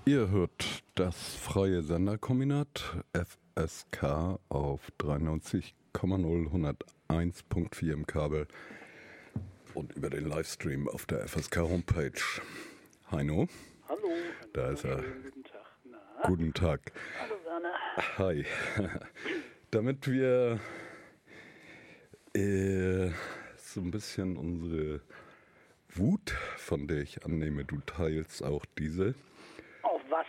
Ihr hört das freie Senderkombinat FSK auf 93,0 101.4 im Kabel und über den Livestream auf der FSK Homepage. Heino. Hallo. Da ist er. Guten Tag. Na? Guten Tag. Hallo Werner. Hi. Damit wir so ein bisschen unsere Wut, von der ich annehme, du teilst auch diese. Auf was?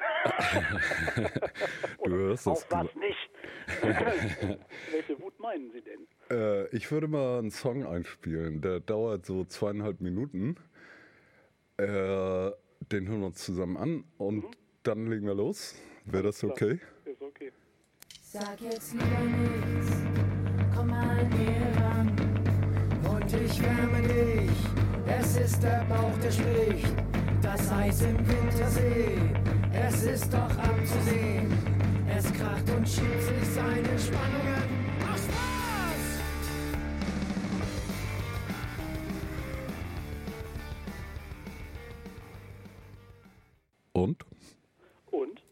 Du hörst auf das. Was nicht? Welche Wut meinen Sie denn? Ich würde mal einen Song einspielen, der dauert so 2,5 Minuten. Den hören wir uns zusammen an und dann legen wir los. Wäre das okay? Ist okay. Sag jetzt lieber nichts, komm mal näher ran und ich wärme dich. Es ist der Bauch, der spricht, das Eis im Wintersee. Es ist doch abzusehen, es kracht und schiebt sich seine Spannungen. Auf Spaß! Und? Und?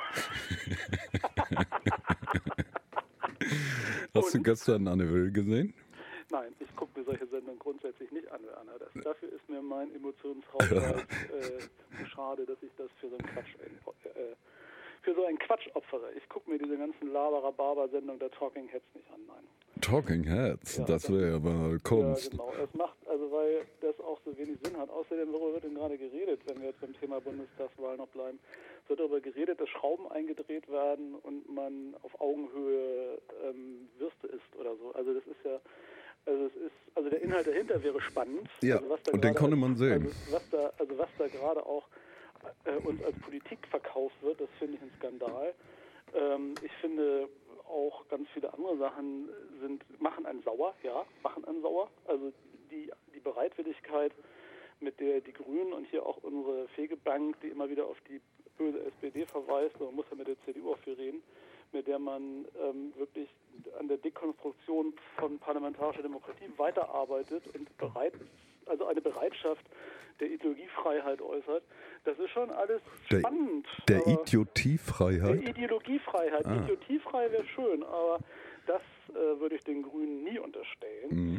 Hast du gestern Anne Will gesehen? Nein, ich gucke mir solche Sendungen grundsätzlich nicht an, Werner. Dafür ist mir mein Emotionshaushalt zu schade, dass ich das für so einen Quatsch opfere. Ich gucke mir diese ganzen Labera-Barber-Sendungen der Talking Heads nicht an, nein. Talking Heads, Ja, das wäre aber Kunst. Ja, genau. Es macht, also weil das auch so wenig Sinn hat. Außerdem, worüber wird denn gerade geredet, wenn wir jetzt beim Thema Bundestagswahl noch bleiben? Es wird darüber geredet, dass Schrauben eingedreht werden und man auf Augenhöhe Würste isst oder so. Also das ist ja, also der Inhalt dahinter wäre spannend. Ja, also was da und den konnte man sehen. Also was da gerade auch uns als Politik verkauft wird, das finde ich ein Skandal. Ich finde auch ganz viele andere Sachen machen einen sauer. Also die Bereitwilligkeit, mit der die Grünen und hier auch unsere Fegebank, die immer wieder auf die böse SPD verweist, man muss ja mit der CDU auch viel reden, mit der man wirklich an der Dekonstruktion von parlamentarischer Demokratie weiterarbeitet und eine Bereitschaft der Ideologiefreiheit äußert. Das ist schon alles spannend. Der Idiotiefreiheit? Der Ideologiefreiheit. Ah. Idiotiefrei wäre schön, aber das würde ich den Grünen nie unterstellen.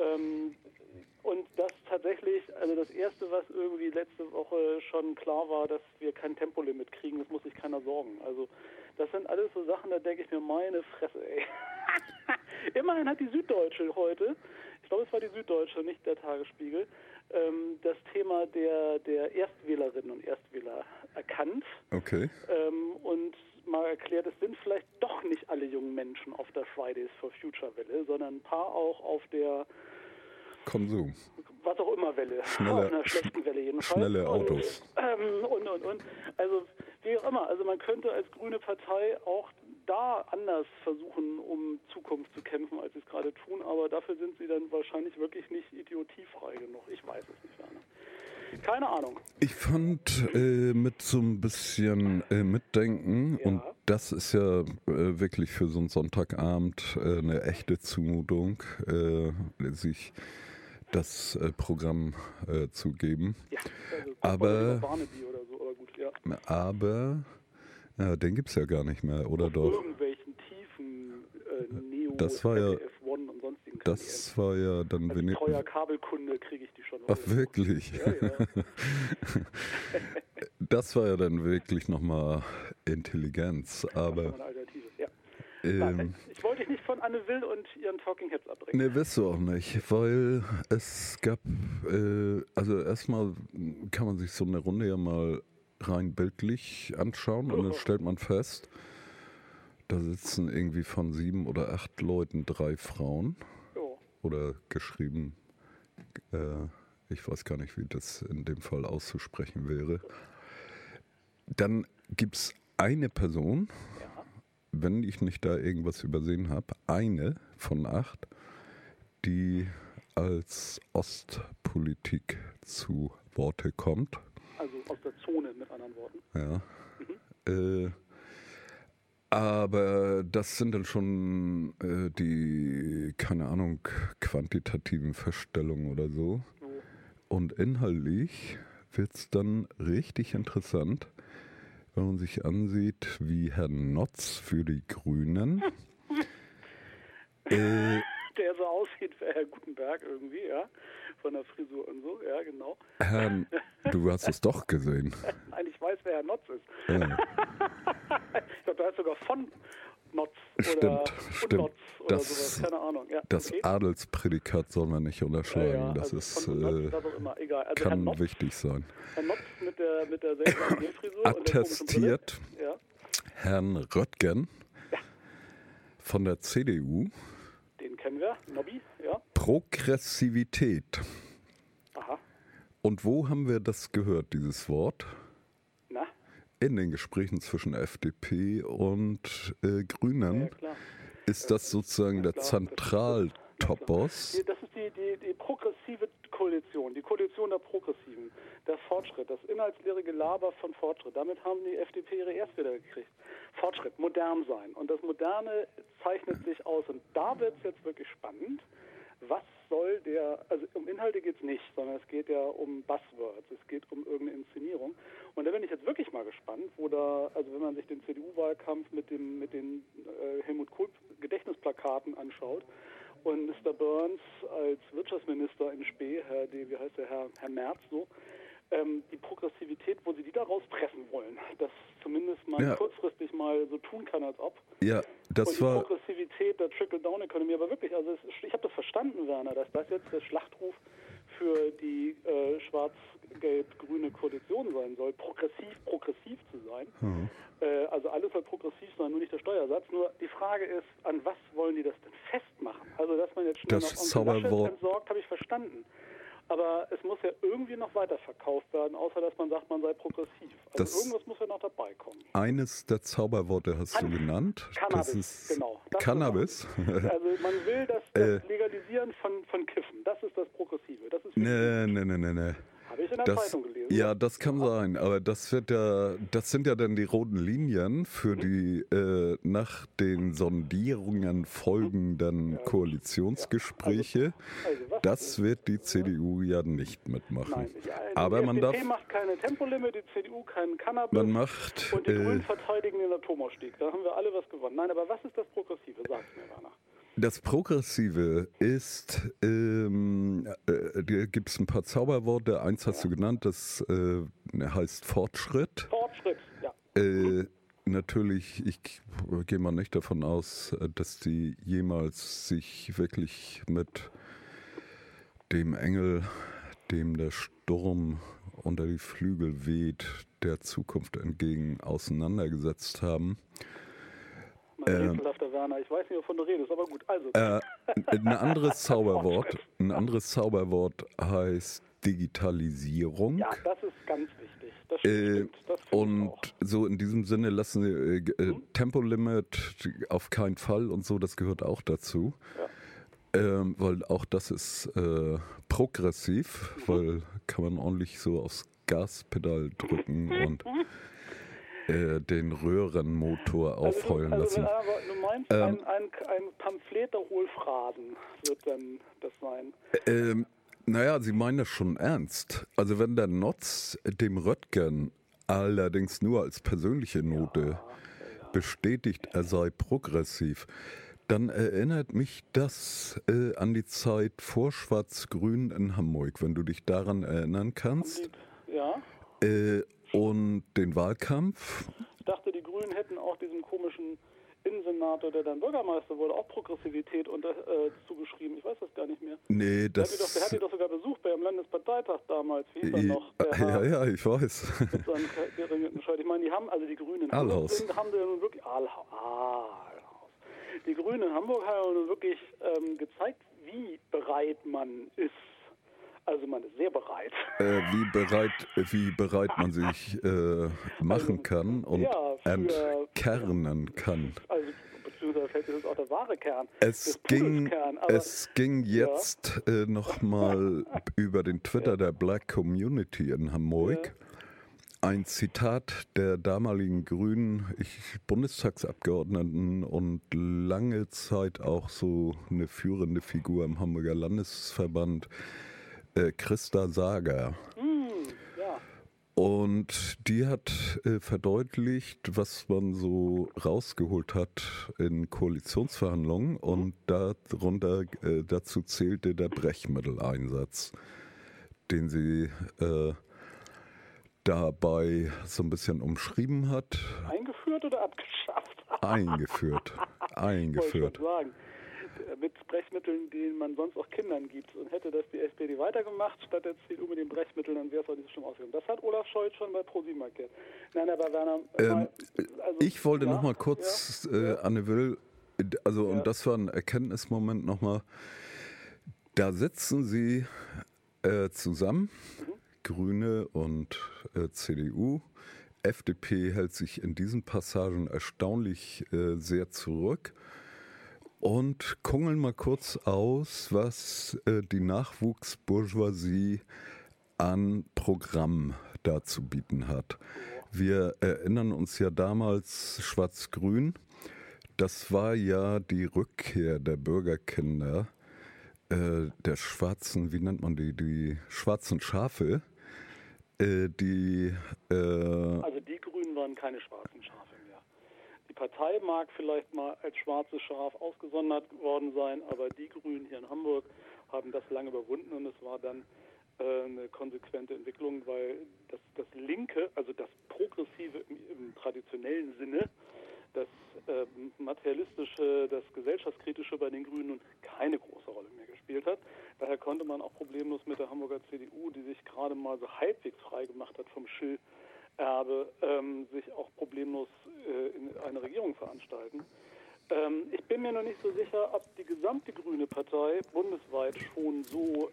Und das tatsächlich, also das Erste, was irgendwie letzte Woche schon klar war, dass wir kein Tempolimit kriegen, das muss sich keiner sorgen. Also das sind alles so Sachen, da denke ich mir, meine Fresse, ey. Immerhin hat die Süddeutsche heute, ich glaube es war die Süddeutsche, nicht der Tagesspiegel, das Thema der Erstwählerinnen und Erstwähler erkannt. Okay. Und mal erklärt, es sind vielleicht doch nicht alle jungen Menschen auf der Fridays for Future Welle, sondern ein paar auch auf der Konsum. Was auch immer Welle. Auf einer schlechten Welle jedenfalls. Schnelle Autos. Und. Also wie auch immer. Also man könnte als grüne Partei auch da anders versuchen, um Zukunft zu kämpfen, als sie es gerade tun. Aber dafür sind sie dann wahrscheinlich wirklich nicht idiotiefrei genug. Ich weiß es nicht, Werner. Keine Ahnung. Ich fand mit so ein bisschen Mitdenken, und das ist ja wirklich für so einen Sonntagabend eine echte Zumutung, sich das Programm zu geben. Ja, also aber Barnaby oder so, aber gut, ja. Aber den gibt's ja gar nicht mehr, oder auf doch? Irgendwelchen tiefen Neo, Das war ja, ZDF-One und sonstigen das war ja dann als treuer Kabelkunde kriege ich die schon. Ach, wirklich? Ja. Das war ja dann wirklich nochmal Intelligenz, aber Das war eine Alternative, ja. Ich wollte dich nicht von Anne Will und ihren Talking Heads abbringen. Ne, wirst du auch nicht, weil es gab, also erstmal kann man sich so eine Runde ja mal rein bildlich anschauen und dann stellt man fest, da sitzen irgendwie von 7 oder 8 Leuten 3 Frauen. Jo. Oder geschrieben, ich weiß gar nicht, wie das in dem Fall auszusprechen wäre. Dann gibt es eine Person, wenn ich nicht da irgendwas übersehen habe, eine von 8, die als Ostpolitik zu Worte kommt. Also aus der Zone, mit anderen Worten. Ja. Aber das sind dann schon die, keine Ahnung, quantitativen Feststellungen oder so. Und inhaltlich wird es dann richtig interessant, wenn man sich ansieht, wie Herr Notz für die Grünen der so aussieht wie Herr Gutenberg irgendwie, ja, von der Frisur und so, ja, genau. Du hast es doch gesehen. Nein, ich weiß, wer Herr Notz ist. Ja. Ich glaube, da ist sogar von Notz oder Stimmt. Notz oder sowas, keine Ahnung. Ja, Das okay. Adelspredikat soll man nicht unterschlagen. Ja, Das also ist, von Notz, was auch immer, egal. Also Herr kann Notz, wichtig sein. Herr Notz mit der seltsamen Frisur und der komischen Attestiert Brille. Ja, Herrn Röttgen Ja. von der CDU den kennen wir, Nobby, ja. Progressivität. Aha, Und wo haben wir das gehört, dieses Wort? na, In den Gesprächen zwischen FDP und Grünen ja klar. ist das sozusagen der klar. Zentraltopos. Das ist die progressive Koalition, die Koalition der Progressiven, der Fortschritt, das inhaltsleere Gelaber von Fortschritt. Damit haben die FDP ihre Erstwähler gekriegt. Fortschritt, modern sein. Und das Moderne zeichnet sich aus. Und da wird es jetzt wirklich spannend. Was soll also um Inhalte geht es nicht, sondern es geht ja um Buzzwords, es geht um irgendeine Inszenierung. Und da bin ich jetzt wirklich mal gespannt, also wenn man sich den CDU-Wahlkampf mit den Helmut Kohl Gedächtnisplakaten anschaut und Mr. Burns als Wirtschaftsminister in Spee, Herr Merz so, die Progressivität, wo sie die da rauspressen wollen, dass zumindest man kurzfristig mal so tun kann, als ob. Ja, das und die war Progressivität der Trickle-Down-Economy, aber wirklich, also ich habe das verstanden, Werner, dass das jetzt der Schlachtruf für die schwarz-gelb-grüne Koalition sein soll, progressiv zu sein. Mhm. Also alles soll progressiv sein, nur nicht der Steuersatz. Nur die Frage ist, an was wollen die das denn festmachen? Also dass man jetzt schnell Das noch Onkel Laschet Zauberwort entsorgt, habe ich verstanden. Aber es muss ja irgendwie noch weiterverkauft werden, außer dass man sagt, man sei progressiv. Also irgendwas muss ja noch dabei kommen. Eines der Zauberworte hast du genannt. Cannabis, das ist genau. Das Cannabis. Also man will das Legalisieren von Kiffen. Das ist das Progressive. Das ist Nee. Habe ich in der Zeitung gelesen. Ja, das kann sein, aber das sind ja dann die roten Linien für die nach den Sondierungen folgenden Koalitionsgespräche. Das wird die CDU ja nicht mitmachen. Nein, aber die man FDP darf. macht keine Tempolimit, die CDU keinen Cannabis. Man macht. Und die Grünen verteidigen den Atomausstieg. Da haben wir alle was gewonnen. Nein, aber was ist das Progressive? Sag's mir, Werner. Das Progressive ist, da gibt es ein paar Zauberworte. Eins hast du genannt, das heißt Fortschritt. Fortschritt, ja. Natürlich, ich gehe mal nicht davon aus, dass die jemals sich wirklich mit dem Engel, dem der Sturm unter die Flügel weht, der Zukunft entgegen auseinandergesetzt haben. Rätselhafter Werner, ich weiß nicht, wovon du redest, aber gut. Also. Ein anderes Zauberwort heißt Digitalisierung. Ja, das ist ganz wichtig. Das stimmt. Das und auch. So in diesem Sinne lassen sie Tempolimit auf keinen Fall und so, das gehört auch dazu. Ja. Weil auch das ist progressiv, weil kann man ordentlich so aufs Gaspedal drücken und den Röhrenmotor aufheulen lassen. Aber du meinst, ein Pamphlet der Hohlphrasen wird dann das sein? Naja, sie meinen das schon ernst. Also wenn der Notz dem Röttgen allerdings nur als persönliche Note bestätigt, er sei progressiv, dann erinnert mich das an die Zeit vor Schwarz-Grün in Hamburg, wenn du dich daran erinnern kannst. Ja. Und den Wahlkampf. Ich dachte, die Grünen hätten auch diesem komischen Innensenator, der dann Bürgermeister wurde, auch Progressivität zugeschrieben. Ich weiß das gar nicht mehr. Nee, der hat die doch sogar besucht beim Landesparteitag damals. Wie hieß er noch? Ja, ich weiß. Mit seinem geringten Scheid. Ich meine, die haben, also die Grünen in Hamburg haben sie nun wirklich Die Grünen in Hamburg haben nun wirklich gezeigt, wie bereit man ist. Also man ist sehr bereit. Wie bereit man sich machen kann und entkernen kann. Also beziehungsweise fällt jetzt auch der wahre Kern. Es ging jetzt nochmal über den Twitter der Black Community in Hamburg. Ein Zitat der damaligen Grünen Bundestagsabgeordneten und lange Zeit auch so eine führende Figur im Hamburger Landesverband, Christa Sager. Und die hat verdeutlicht, was man so rausgeholt hat in Koalitionsverhandlungen und dazu zählte der Brechmitteleinsatz, den sie dabei so ein bisschen umschrieben hat. Eingeführt oder abgeschafft? Eingeführt. Wollte ich schon sagen. Mit Brechmitteln, die man sonst auch Kindern gibt. Und hätte das die SPD weitergemacht, statt der CDU mit den Brechmitteln, dann wäre es auch nicht so schlimm ausgegangen. Das hat Olaf Scholz schon bei ProSieben erklärt. Nein, aber Werner... ich wollte noch mal kurz, Anne Will, und das war ein Erkenntnismoment nochmal, da sitzen sie zusammen, Grüne und CDU. FDP hält sich in diesen Passagen erstaunlich sehr zurück. Und kungeln mal kurz aus, was die Nachwuchsbourgeoisie an Programm da zu bieten hat. Wir erinnern uns ja damals Schwarz-Grün. Das war ja die Rückkehr der Bürgerkinder, der schwarzen, wie nennt man die schwarzen Schafe. Also die Grünen waren keine schwarzen Schafe mehr. Die Partei mag vielleicht mal als schwarzes Schaf ausgesondert worden sein, aber die Grünen hier in Hamburg haben das lange überwunden und es war dann eine konsequente Entwicklung, weil das Linke, also das Progressive im traditionellen Sinne, das Materialistische, das Gesellschaftskritische bei den Grünen keine große Rolle mehr gespielt hat. Daher konnte man auch problemlos mit der Hamburger CDU, die sich gerade mal so halbwegs frei gemacht hat vom Schill-Erbe, sich auch problemlos in eine Regierung veranstalten. Ich bin mir noch nicht so sicher, ob die gesamte Grüne Partei bundesweit schon so,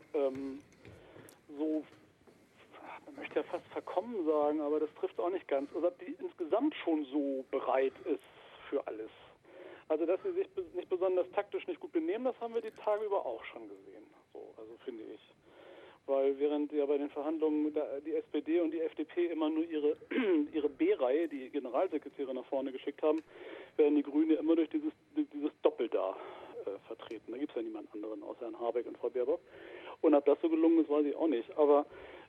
man möchte ja fast verkommen sagen, aber das trifft auch nicht ganz, also ob die insgesamt schon so bereit ist für alles. Also dass sie sich nicht besonders taktisch nicht gut benehmen, das haben wir die Tage über auch schon gesehen, so, also finde ich. Weil während ja bei den Verhandlungen die SPD und die FDP immer nur ihre B-Reihe, die Generalsekretäre nach vorne geschickt haben, werden die Grünen immer durch dieses Doppel da vertreten. Da gibt es ja niemand anderen außer Herrn Habeck und Frau Baerbock. Und ob das so gelungen ist, weiß ich auch nicht. Aber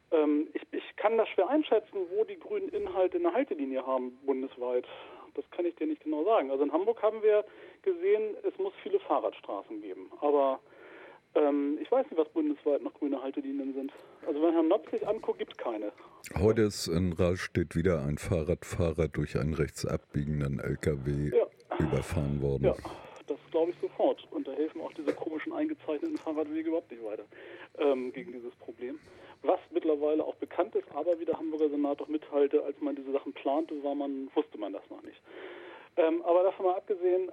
ich kann das schwer einschätzen, wo die Grünen Inhalte eine Haltelinie haben bundesweit. Das kann ich dir nicht genau sagen. Also in Hamburg haben wir gesehen, es muss viele Fahrradstraßen geben. Aber ich weiß nicht, was bundesweit noch grüne Haltelinien sind. Also wenn Herr Notz sich anguckt, gibt es keine. Heute ist in Rahlstedt wieder ein Fahrradfahrer durch einen rechts abbiegenden LKW überfahren worden. Ja, das glaube ich sofort. Und da helfen auch diese komischen eingezeichneten Fahrradwege überhaupt nicht weiter gegen dieses Problem. Was mittlerweile auch bekannt ist, aber wie der Hamburger Senat doch mithalte, als man diese Sachen plante, wusste man das noch nicht. Aber davon mal abgesehen,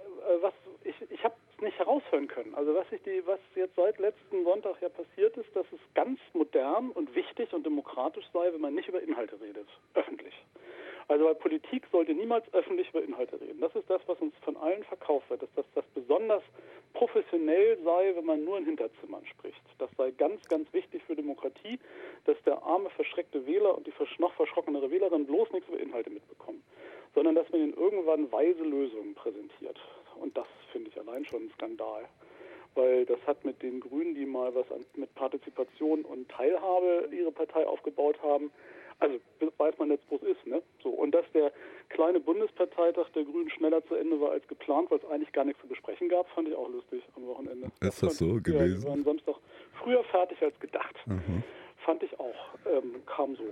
ich habe es nicht heraushören können. Also was jetzt seit letzten Sonntag ja passiert ist, dass es ganz modern und wichtig und demokratisch sei, wenn man nicht über Inhalte redet, öffentlich. Also weil Politik sollte niemals öffentlich über Inhalte reden. Das ist das, was uns von allen verkauft wird, dass das besonders professionell sei, wenn man nur in Hinterzimmern spricht. Das sei ganz, ganz wichtig für Demokratie, dass der arme, verschreckte Wähler und die noch verschrockenere Wählerin bloß nichts über Inhalte mitbekommen, sondern dass man ihnen irgendwann weise Lösungen präsentiert. Und das finde ich allein schon ein Skandal. Weil das hat mit den Grünen, die mal was mit Partizipation und Teilhabe ihre Partei aufgebaut haben, also weiß man jetzt, wo es ist, ne? So, und dass der kleine Bundesparteitag der Grünen schneller zu Ende war als geplant, weil es eigentlich gar nichts zu besprechen gab, fand ich auch lustig am Wochenende. Ist das so gewesen? Ja, wir waren Samstag früher fertig als gedacht. Fand ich auch. Kam so.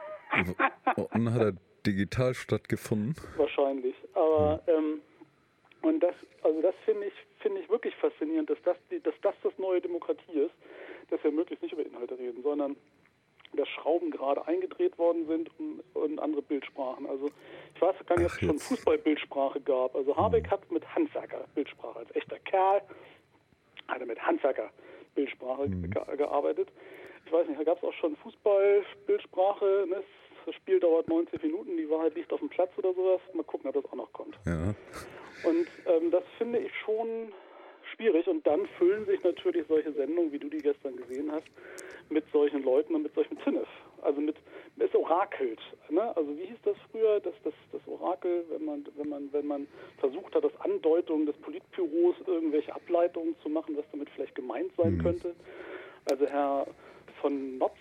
Und hat er digital stattgefunden? Wahrscheinlich. Aber und das finde ich wirklich faszinierend, dass das neue Demokratie ist, dass wir möglichst nicht über Inhalte reden, sondern dass Schrauben gerade eingedreht worden sind und andere Bildsprachen. Also ich weiß gar nicht, ob es schon Fußballbildsprache gab. Also Habeck hat mit Handwerker-Bildsprache, als echter Kerl hat er mit Handwerker-Bildsprache gearbeitet. Ich weiß nicht, da gab es auch schon Fußball-Bildsprache, ne? Das Spiel dauert 90 Minuten, die Wahrheit liegt auf dem Platz oder sowas. Mal gucken, ob das auch noch kommt. Ja. Und das finde ich schon schwierig. Und dann füllen sich natürlich solche Sendungen, wie du die gestern gesehen hast, mit solchen Leuten und mit solchen Zinnef. Also es orakelt. Ne? Also wie hieß das früher, das Orakel, wenn man versucht hat, aus Andeutungen des Politbüros irgendwelche Ableitungen zu machen, was damit vielleicht gemeint sein könnte. Also Herr von Notz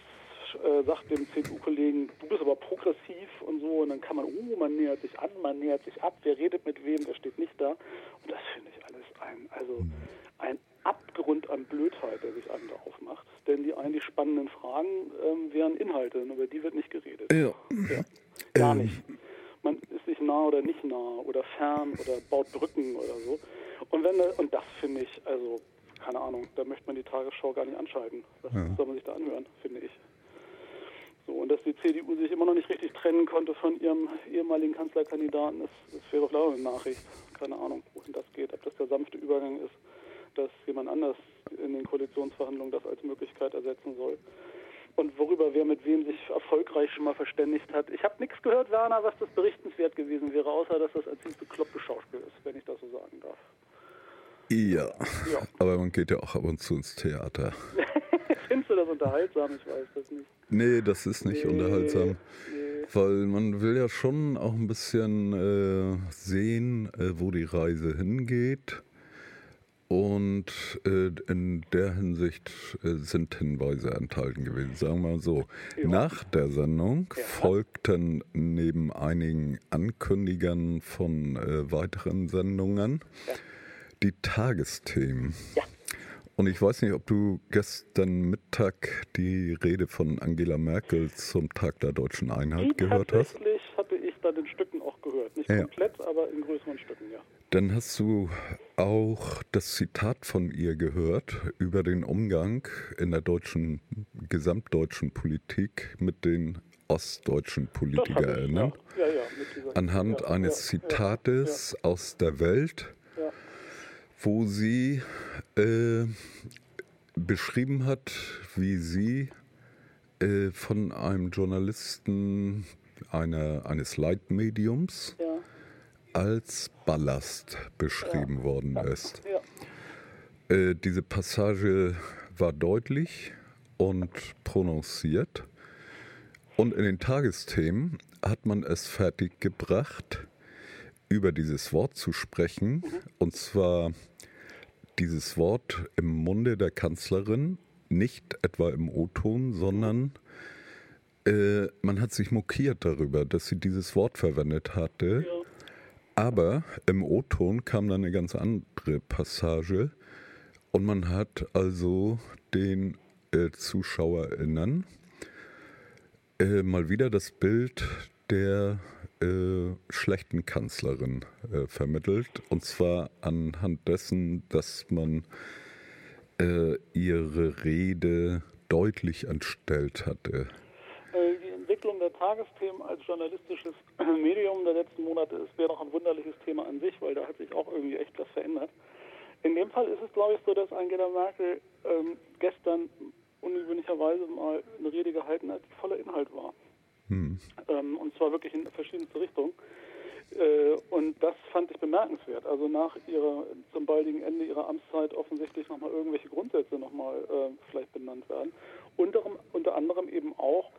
sagt dem CDU-Kollegen, du bist aber progressiv und so, und dann kann man, man nähert sich an, man nähert sich ab, wer redet mit wem, der steht nicht da. Und das finde ich alles ein Abgrund an Blödheit, der sich einem da aufmacht. Denn die eigentlich spannenden Fragen wären Inhalte, und über die wird nicht geredet. Ja. Gar nicht. Man ist sich nah oder nicht nah oder fern oder baut Brücken oder so. Und das finde ich, also keine Ahnung, da möchte man die Tagesschau gar nicht anschalten. Was soll man sich da anhören, finde ich. So, und dass die CDU sich immer noch nicht richtig trennen konnte von ihrem ehemaligen Kanzlerkandidaten, das wäre doch auch eine Nachricht. Keine Ahnung, wohin das geht, ob das der sanfte Übergang ist, dass jemand anders in den Koalitionsverhandlungen das als Möglichkeit ersetzen soll. Und worüber wer mit wem sich erfolgreich schon mal verständigt hat. Ich habe nichts gehört, Werner, was das berichtenswert gewesen wäre, außer dass das ein ziemlich beklopptes Schauspiel ist, wenn ich das so sagen darf. Ja, aber man geht ja auch ab und zu ins Theater. Findest du das unterhaltsam? Ich weiß das nicht. Nee, das ist nicht unterhaltsam. Nee. Weil man will ja schon auch ein bisschen sehen, wo die Reise hingeht. Und in der Hinsicht sind Hinweise enthalten gewesen, sagen wir mal so. Ja. Nach der Sendung folgten neben einigen Ankündigern von weiteren Sendungen die Tagesthemen. Ja. Und ich weiß nicht, ob du gestern Mittag die Rede von Angela Merkel zum Tag der Deutschen Einheit gehört hast. Tatsächlich hatte ich dann in Stücken auch gehört. Nicht komplett, aber in größeren Stücken, ja. Dann hast du auch das Zitat von ihr gehört über den Umgang in der gesamtdeutschen Politik mit den ostdeutschen PolitikerInnen. Anhand eines Zitates aus der Welt, wo sie beschrieben hat, wie sie von einem Journalisten eines Leitmediums als Ballast beschrieben worden ist. Diese Passage war deutlich und prononciert, und in den Tagesthemen hat man es fertiggebracht, über dieses Wort zu sprechen, und zwar dieses Wort im Munde der Kanzlerin, nicht etwa im O-Ton, sondern man hat sich mokiert darüber, dass sie dieses Wort verwendet hatte. Aber im O-Ton kam dann eine ganz andere Passage, und man hat also den ZuschauerInnen mal wieder das Bild der schlechten Kanzlerin vermittelt, und zwar anhand dessen, dass man ihre Rede deutlich entstellt hatte. Die Entwicklung der Tagesthemen als journalistisches Medium der letzten Monate wäre noch ein wunderliches Thema an sich, weil da hat sich auch irgendwie echt was verändert. In dem Fall ist es, glaube ich, so, dass Angela Merkel gestern ungewöhnlicherweise mal eine Rede gehalten hat, die voller Inhalt war. Und zwar wirklich in verschiedenste Richtungen. Und das fand ich bemerkenswert. Also nach zum baldigen Ende ihrer Amtszeit offensichtlich nochmal irgendwelche Grundsätze nochmal vielleicht benannt werden. Unter anderem eben auch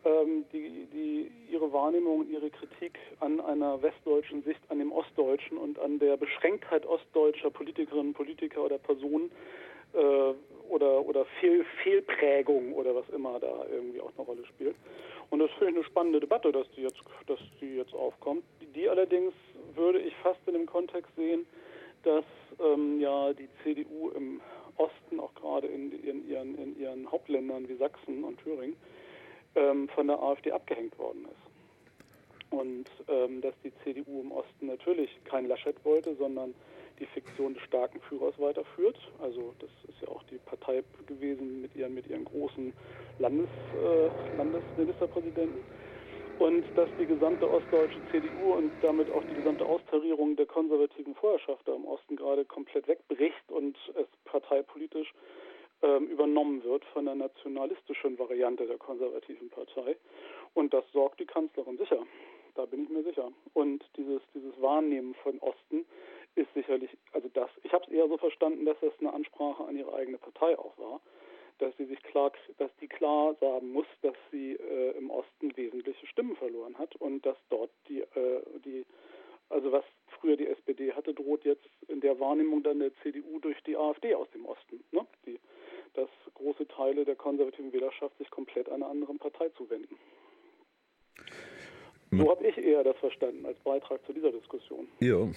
ihre Wahrnehmung und ihre Kritik an einer westdeutschen Sicht, an dem Ostdeutschen und an der Beschränktheit ostdeutscher Politikerinnen, Politiker oder Personen oder Fehlprägung oder was immer da irgendwie auch eine Rolle spielt. Und das finde ich eine spannende Debatte, dass die jetzt aufkommt. Die allerdings würde ich fast in dem Kontext sehen, dass die CDU im Osten, auch gerade in ihren Hauptländern wie Sachsen und Thüringen, von der AfD abgehängt worden ist. Und dass die CDU im Osten natürlich kein Laschet wollte, sondern die Fiktion des starken Führers weiterführt. Also das ist ja auch die Partei gewesen mit ihren großen Landesministerpräsidenten. Und dass die gesamte ostdeutsche CDU und damit auch die gesamte Austarierung der konservativen Vorherrschaft da im Osten gerade komplett wegbricht und es parteipolitisch übernommen wird von der nationalistischen Variante der konservativen Partei. Und das sorgt die Kanzlerin sicher. Da bin ich mir sicher. Und dieses Wahrnehmen von Osten ist sicherlich, ich habe es eher so verstanden, dass das eine Ansprache an ihre eigene Partei auch war, dass die klar sagen muss, dass sie im Osten wesentliche Stimmen verloren hat und dass dort was früher die SPD hatte, droht jetzt in der Wahrnehmung dann der CDU durch die AfD aus dem Osten. Ne? dass große Teile der konservativen Wählerschaft sich komplett einer anderen Partei zuwenden. So habe ich eher das verstanden als Beitrag zu dieser Diskussion. Ja.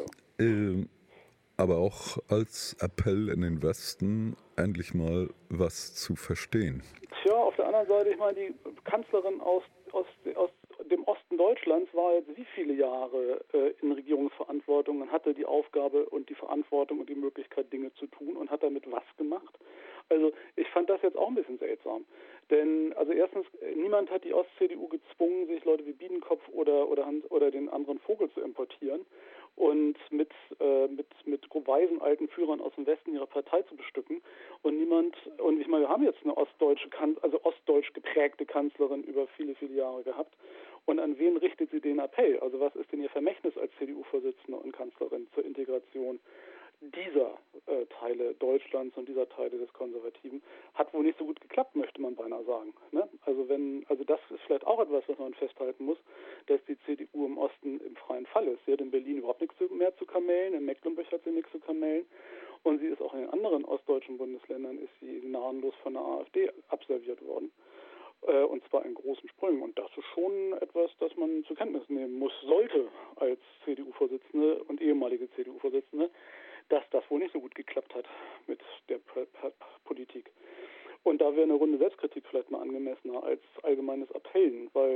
Aber auch als Appell in den Westen, endlich mal was zu verstehen. Tja, auf der anderen Seite, ich meine, die Kanzlerin aus dem Osten Deutschlands war jetzt wie viele Jahre in Regierungsverantwortung und hatte die Aufgabe und die Verantwortung und die Möglichkeit, Dinge zu tun und hat damit was gemacht. Also ich fand das jetzt auch ein bisschen seltsam. Denn also erstens, niemand hat die Ost-CDU gezwungen, sich Leute wie Biedenkopf oder den anderen Vogel zu importieren und mit weisen alten Führern aus dem Westen ihre Partei zu bestücken. Und ich meine, wir haben jetzt eine ostdeutsch geprägte Kanzlerin über viele, viele Jahre gehabt. Und an wen richtet sie den Appell? Also was ist denn ihr Vermächtnis als CDU-Vorsitzende und Kanzlerin zur Integration dieser Teile Deutschlands und dieser Teile des Konservativen? Hat wohl nicht so gut geklappt, möchte man beinahe sagen. Ne? Also das ist vielleicht auch etwas, was man festhalten muss, dass die CDU im Osten im freien Fall ist. Sie hat in Berlin überhaupt nichts mehr zu kamellen, in Mecklenburg hat sie nichts zu kamellen und sie ist auch in den anderen ostdeutschen Bundesländern ist sie gnadenlos von der AfD abserviert worden. Und zwar in großen Sprüngen. Und das ist schon etwas, das man zur Kenntnis nehmen sollte als CDU-Vorsitzende und ehemalige CDU-Vorsitzende, dass das wohl nicht so gut geklappt hat mit der Politik. Und da wäre eine Runde Selbstkritik vielleicht mal angemessener als allgemeines Appellen, weil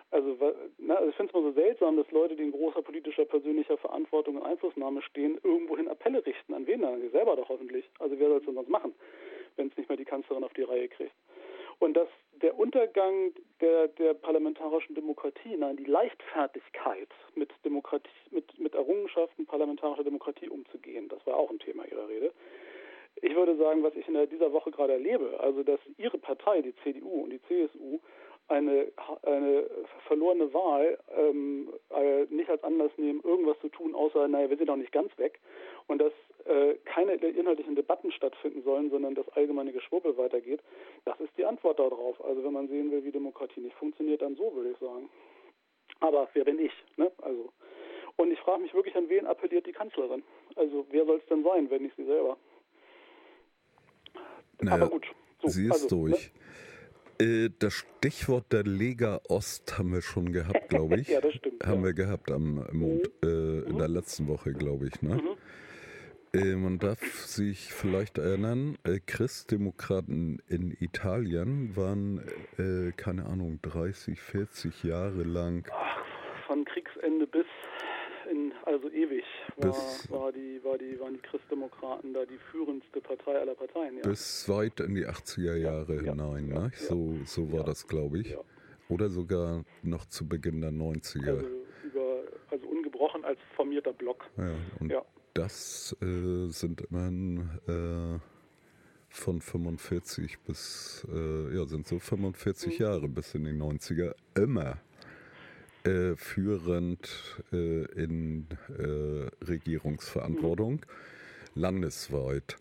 ich finde es mal so seltsam, dass Leute, die in großer politischer, persönlicher Verantwortung und Einflussnahme stehen, irgendwohin Appelle richten. An wen dann? Sie selber doch hoffentlich. Also wer soll es denn sonst machen, wenn es nicht mehr die Kanzlerin auf die Reihe kriegt? Und dass der Untergang der parlamentarischen Demokratie, nein, die Leichtfertigkeit mit Errungenschaften parlamentarischer Demokratie umzugehen, das war auch ein Thema Ihrer Rede. Ich würde sagen, was ich in dieser Woche gerade erlebe, also dass Ihre Partei, die CDU und die CSU, eine verlorene Wahl nicht als Anlass nehmen, irgendwas zu tun, außer, naja, wir sind doch nicht ganz weg. Und dass keine inhaltlichen Debatten stattfinden sollen, sondern das allgemeine Geschwurbel weitergeht, das ist die Antwort darauf. Also wenn man sehen will, wie Demokratie nicht funktioniert, dann so, würde ich sagen. Aber wer bin ich? Ne? Also, und ich frage mich wirklich, an wen appelliert die Kanzlerin? Also wer soll es denn sein, wenn nicht sie selber? Naja, aber gut. So, sie ist durch. Ne? Das Stichwort der Lega Ost haben wir schon gehabt, glaube ich. Ja, das stimmt. Haben wir gehabt in der letzten Woche, glaube ich. Ne? Man darf sich vielleicht erinnern, Christdemokraten in Italien waren, keine Ahnung, 30, 40 Jahre lang. Von Kriegsende bis also ewig waren die Christdemokraten da die führendste Partei aller Parteien. Ja. Bis weit in die 80er Jahre hinein, ne? So war das, glaube ich. Ja. Oder sogar noch zu Beginn der 90er. Also ungebrochen als formierter Block. Ja, und das sind immerhin von 45 bis, sind so 45 Jahre bis in die 90er immer führend in Regierungsverantwortung, landesweit.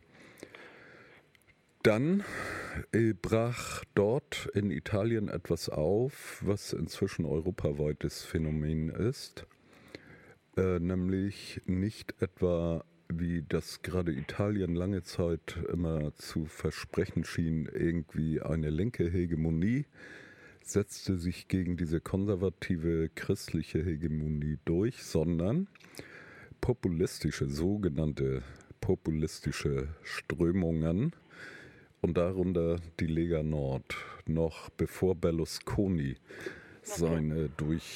Dann brach dort in Italien etwas auf, was inzwischen europaweites Phänomen ist, nämlich nicht etwa, wie das gerade Italien lange Zeit immer zu versprechen schien, irgendwie eine linke Hegemonie, setzte sich gegen diese konservative christliche Hegemonie durch, sondern sogenannte populistische Strömungen und darunter die Lega Nord, noch bevor Berlusconi seine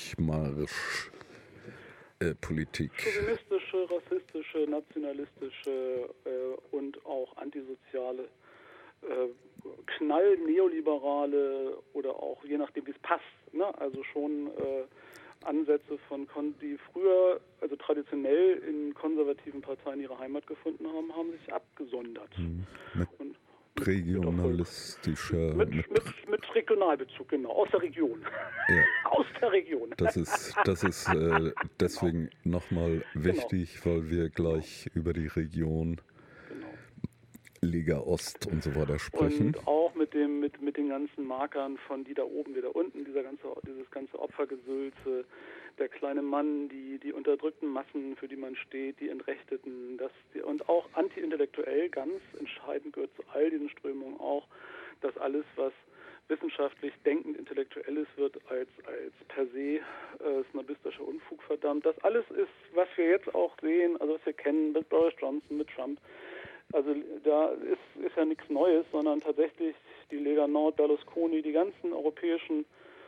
Durchmarschpolitik. Chauvinistische, rassistische, nationalistische und auch antisoziale neoliberale oder auch je nachdem, wie es passt, ne? Also schon Ansätze die früher, also traditionell in konservativen Parteien ihre Heimat gefunden haben, haben sich abgesondert. Mit regionalistischer... Mit Regionalbezug, genau, aus der Region. Ja. Aus der Region. Das ist deswegen nochmal wichtig, weil wir gleich über die Region Lega Ost und so weiter sprechen. Und auch mit mit den ganzen Markern von die da oben, wie da unten, dieses ganze Opfergesülze, der kleine Mann, die unterdrückten Massen, für die man steht, die Entrechteten, und auch anti-intellektuell ganz entscheidend gehört zu all diesen Strömungen auch, dass alles, was wissenschaftlich denkend Intellektuelles wird als per se snobistischer Unfug verdammt. Das alles ist, was wir jetzt auch sehen, also was wir kennen mit Boris Johnson, mit Trump. Also da ist ja nichts Neues, sondern tatsächlich die Lega Nord, Berlusconi, die ganzen europäischen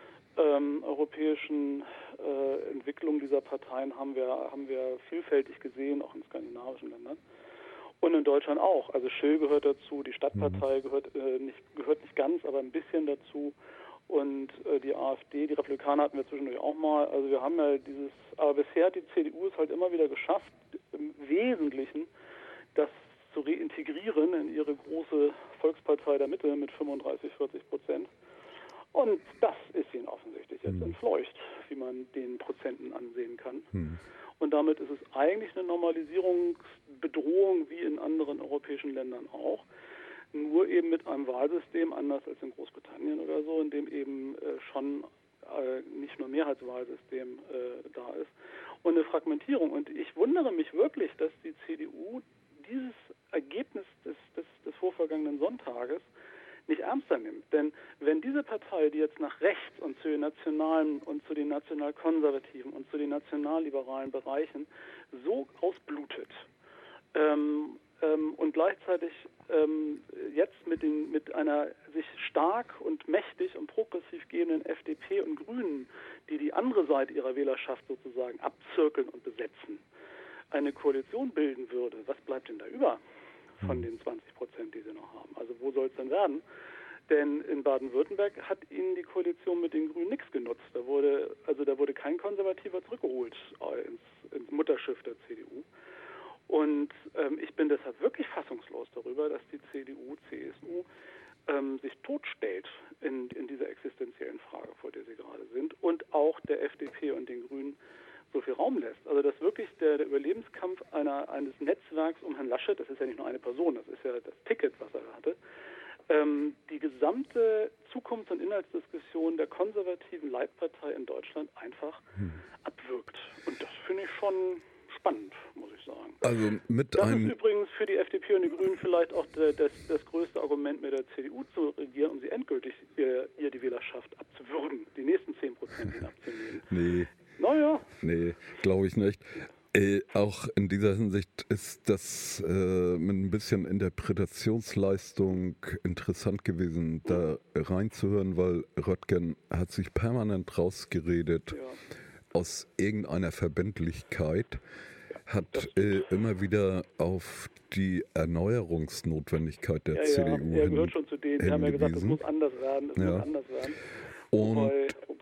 Entwicklungen dieser Parteien haben wir vielfältig gesehen, auch in skandinavischen Ländern. Und in Deutschland auch. Also Schill gehört dazu, die Stadtpartei gehört nicht ganz, aber ein bisschen dazu. Und die AfD, die Republikaner hatten wir zwischendurch auch mal. Also wir haben ja aber bisher hat die CDU es halt immer wieder geschafft, im Wesentlichen das zu reintegrieren in ihre große Volkspartei der Mitte mit 35-40%. Und das ist ihnen offensichtlich jetzt entfleucht, wie man den Prozenten ansehen kann. Und damit ist es eigentlich eine Normalisierungsbedrohung wie in anderen europäischen Ländern auch. Nur eben mit einem Wahlsystem, anders als in Großbritannien oder so, in dem eben schon nicht nur Mehrheitswahlsystem da ist. Und eine Fragmentierung. Und ich wundere mich wirklich, dass die CDU dieses Ergebnis des vorvergangenen Sonntages nicht ernster nimmt. Denn wenn diese Partei, die jetzt nach rechts und zu den Nationalen und zu den Nationalkonservativen und zu den nationalliberalen Bereichen so ausblutet und gleichzeitig jetzt mit einer sich stark und mächtig und progressiv gehenden FDP und Grünen, die andere Seite ihrer Wählerschaft sozusagen abzirkeln und besetzen, eine Koalition bilden würde, was bleibt denn da über von den 20%, die sie noch haben? Also wo soll es denn werden? Denn in Baden-Württemberg hat ihnen die Koalition mit den Grünen nichts genutzt. Da wurde kein Konservativer zurückgeholt ins Mutterschiff der CDU. Und ich bin deshalb wirklich fassungslos darüber, dass die CDU, CSU sich totstellt in dieser existenziellen Frage, vor der sie gerade sind, und auch der FDP und den Grünen so viel Raum lässt. Also dass wirklich der Überlebenskampf eines Netzwerks um Herrn Laschet, das ist ja nicht nur eine Person, das ist ja das Ticket, was er hatte, die gesamte Zukunfts- und Inhaltsdiskussion der konservativen Leitpartei in Deutschland einfach abwirkt. Und das finde ich schon spannend, muss ich sagen. Also das ist übrigens für die FDP und die Grünen vielleicht auch das größte Argument, mit der CDU zu regieren, um sie endgültig ihr die Wählerschaft abzuwürgen, die nächsten 10% abzunehmen. Nee. Naja. Nee, glaube ich nicht. Auch in dieser Hinsicht ist das mit ein bisschen Interpretationsleistung interessant gewesen, da reinzuhören, weil Röttgen hat sich permanent rausgeredet aus irgendeiner Verbindlichkeit, hat immer wieder auf die Erneuerungsnotwendigkeit der CDU er gehört schon zu denen, die haben ja gesagt, es muss anders werden, muss anders werden. Und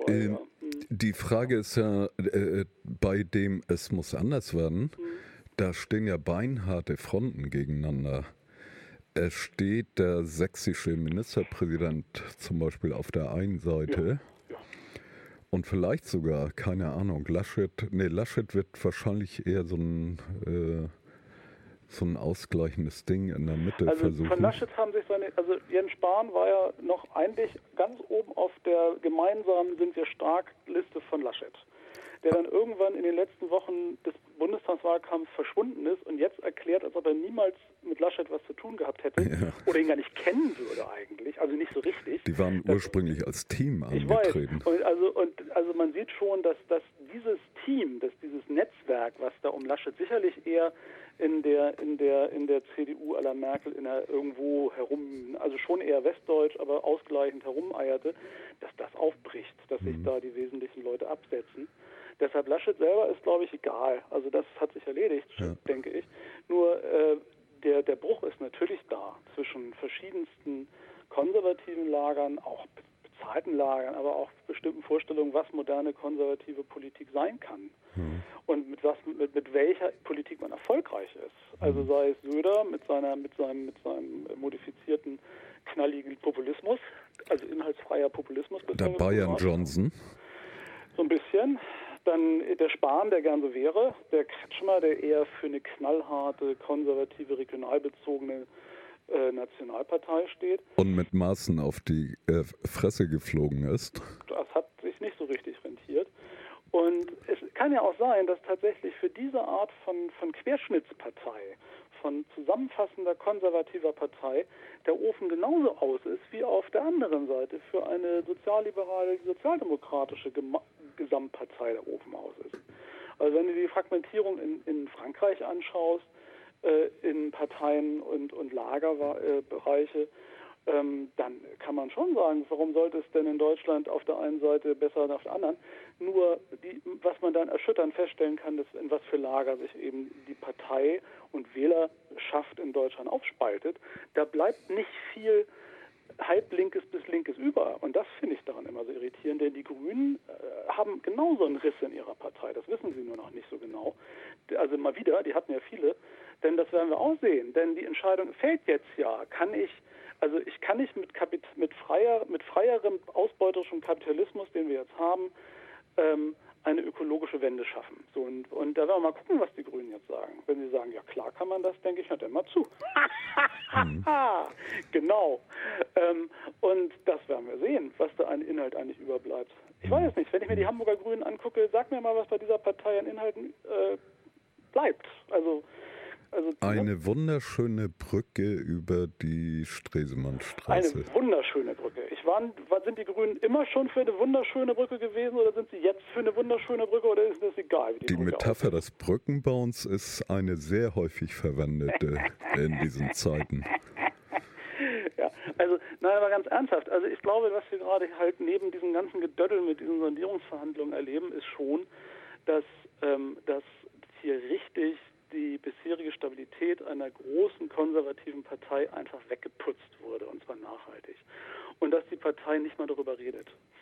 die Frage ist ja, bei dem es muss anders werden, da stehen ja beinharte Fronten gegeneinander. Es steht der sächsische Ministerpräsident zum Beispiel auf der einen Seite und vielleicht sogar, keine Ahnung, Laschet wird wahrscheinlich eher so ein ausgleichendes Ding in der Mitte versuchen. Von Laschet haben sich Jens Spahn war ja noch eigentlich ganz oben auf der gemeinsamen sind wir stark Liste von Laschet, der dann irgendwann in den letzten Wochen des Bundestagswahlkampfs verschwunden ist und jetzt erklärt, als ob er niemals mit Laschet was zu tun gehabt hätte oder ihn gar nicht kennen würde eigentlich, also nicht so richtig. Die waren ursprünglich als Team angetreten. Ich weiß. Also man sieht schon, dass dieses Team, dass dieses Netzwerk, was da um Laschet sicherlich eher in der CDU à la Merkel irgendwo herum, also schon eher westdeutsch, aber ausgleichend herumeierte, dass das aufbricht, dass sich da die wesentlichen Leute absetzen. Deshalb Laschet selber ist, glaube ich, egal. Also das hat sich erledigt, denke ich. Nur der Bruch ist natürlich da zwischen verschiedensten konservativen Lagern, auch bezahlten Lagern, aber auch bestimmten Vorstellungen, was moderne konservative Politik sein kann. Und mit welcher Politik man erfolgreich ist. Also sei es Söder mit seinem modifizierten, knalligen Populismus, also inhaltsfreier Populismus. Der Bayern Johnson. So ein bisschen. Dann der Spahn, der gern so wäre. Der Kretschmer, der eher für eine knallharte, konservative, regionalbezogene Nationalpartei steht. Und mit Maßen auf die Fresse geflogen ist. Das hat sich nicht so richtig rentiert. Und es kann ja auch sein, dass tatsächlich für diese Art von Querschnittspartei, von zusammenfassender konservativer Partei, der Ofen genauso aus ist wie auf der anderen Seite für eine sozialliberale, sozialdemokratische Gesamtpartei der Ofen aus ist. Also wenn du die Fragmentierung in Frankreich anschaust, in Parteien und Lagerbereiche, dann kann man schon sagen, warum sollte es denn in Deutschland auf der einen Seite besser als auf der anderen? Nur, was man dann erschütternd feststellen kann, ist, in was für Lager sich eben die Partei und Wählerschaft in Deutschland aufspaltet. Da bleibt nicht viel halblinkes bis linkes über. Und das finde ich daran immer so irritierend, denn die Grünen haben genauso einen Riss in ihrer Partei. Das wissen sie nur noch nicht so genau. Also mal wieder, die hatten ja viele, denn das werden wir auch sehen. Denn die Entscheidung fällt jetzt ja, ich kann nicht mit freierem ausbeuterischem Kapitalismus, den wir jetzt haben, eine ökologische Wende schaffen. So, und da werden wir mal gucken, was die Grünen jetzt sagen. Wenn sie sagen, ja klar kann man das, denke ich, hört immer zu. Genau. Und das werden wir sehen, was da an Inhalt eigentlich überbleibt. Ich weiß es nicht, wenn ich mir die Hamburger Grünen angucke, sag mir mal, was bei dieser Partei an Inhalten bleibt. Also eine wunderschöne Brücke über die Stresemannstraße. Eine wunderschöne Brücke. Sind die Grünen immer schon für eine wunderschöne Brücke gewesen oder sind sie jetzt für eine wunderschöne Brücke oder ist das egal? Wie die Brücke Metapher des Brückenbauens ist eine sehr häufig verwendete in diesen Zeiten. Ja, also, nein, aber ganz ernsthaft. Also ich glaube, was wir gerade halt neben diesem ganzen Gedödel mit diesen Sondierungsverhandlungen erleben, ist schon, dass hier richtig die bisherige Stabilität einer großen konservativen Partei einfach weggeputzt wurde, und zwar nachhaltig. Und dass die Partei nicht mal darüber redet.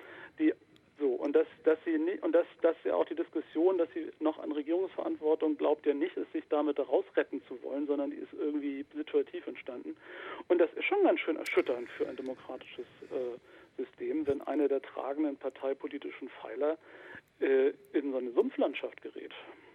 Dass ja auch die Diskussion, dass sie noch an Regierungsverantwortung glaubt, ja nicht, es sich damit rausretten zu wollen, sondern die ist irgendwie situativ entstanden. Und das ist schon ganz schön erschütternd für ein demokratisches System, wenn eine der tragenden parteipolitischen Pfeiler in so eine Sumpflandschaft gerät.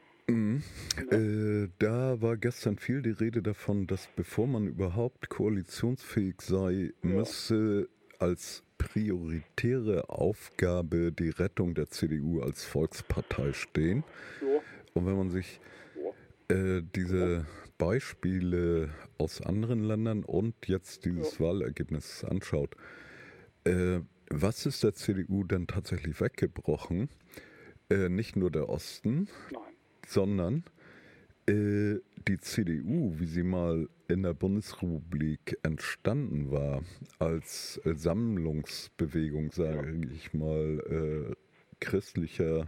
Da war gestern viel die Rede davon, dass bevor man überhaupt koalitionsfähig sei, müsse als prioritäre Aufgabe die Rettung der CDU als Volkspartei stehen. Ja. Und wenn man sich diese Beispiele aus anderen Ländern und jetzt dieses Wahlergebnis anschaut, was ist der CDU denn tatsächlich weggebrochen? Nicht nur der Osten, sondern die CDU, wie sie mal in der Bundesrepublik entstanden war, als Sammlungsbewegung, sage ich mal, christlicher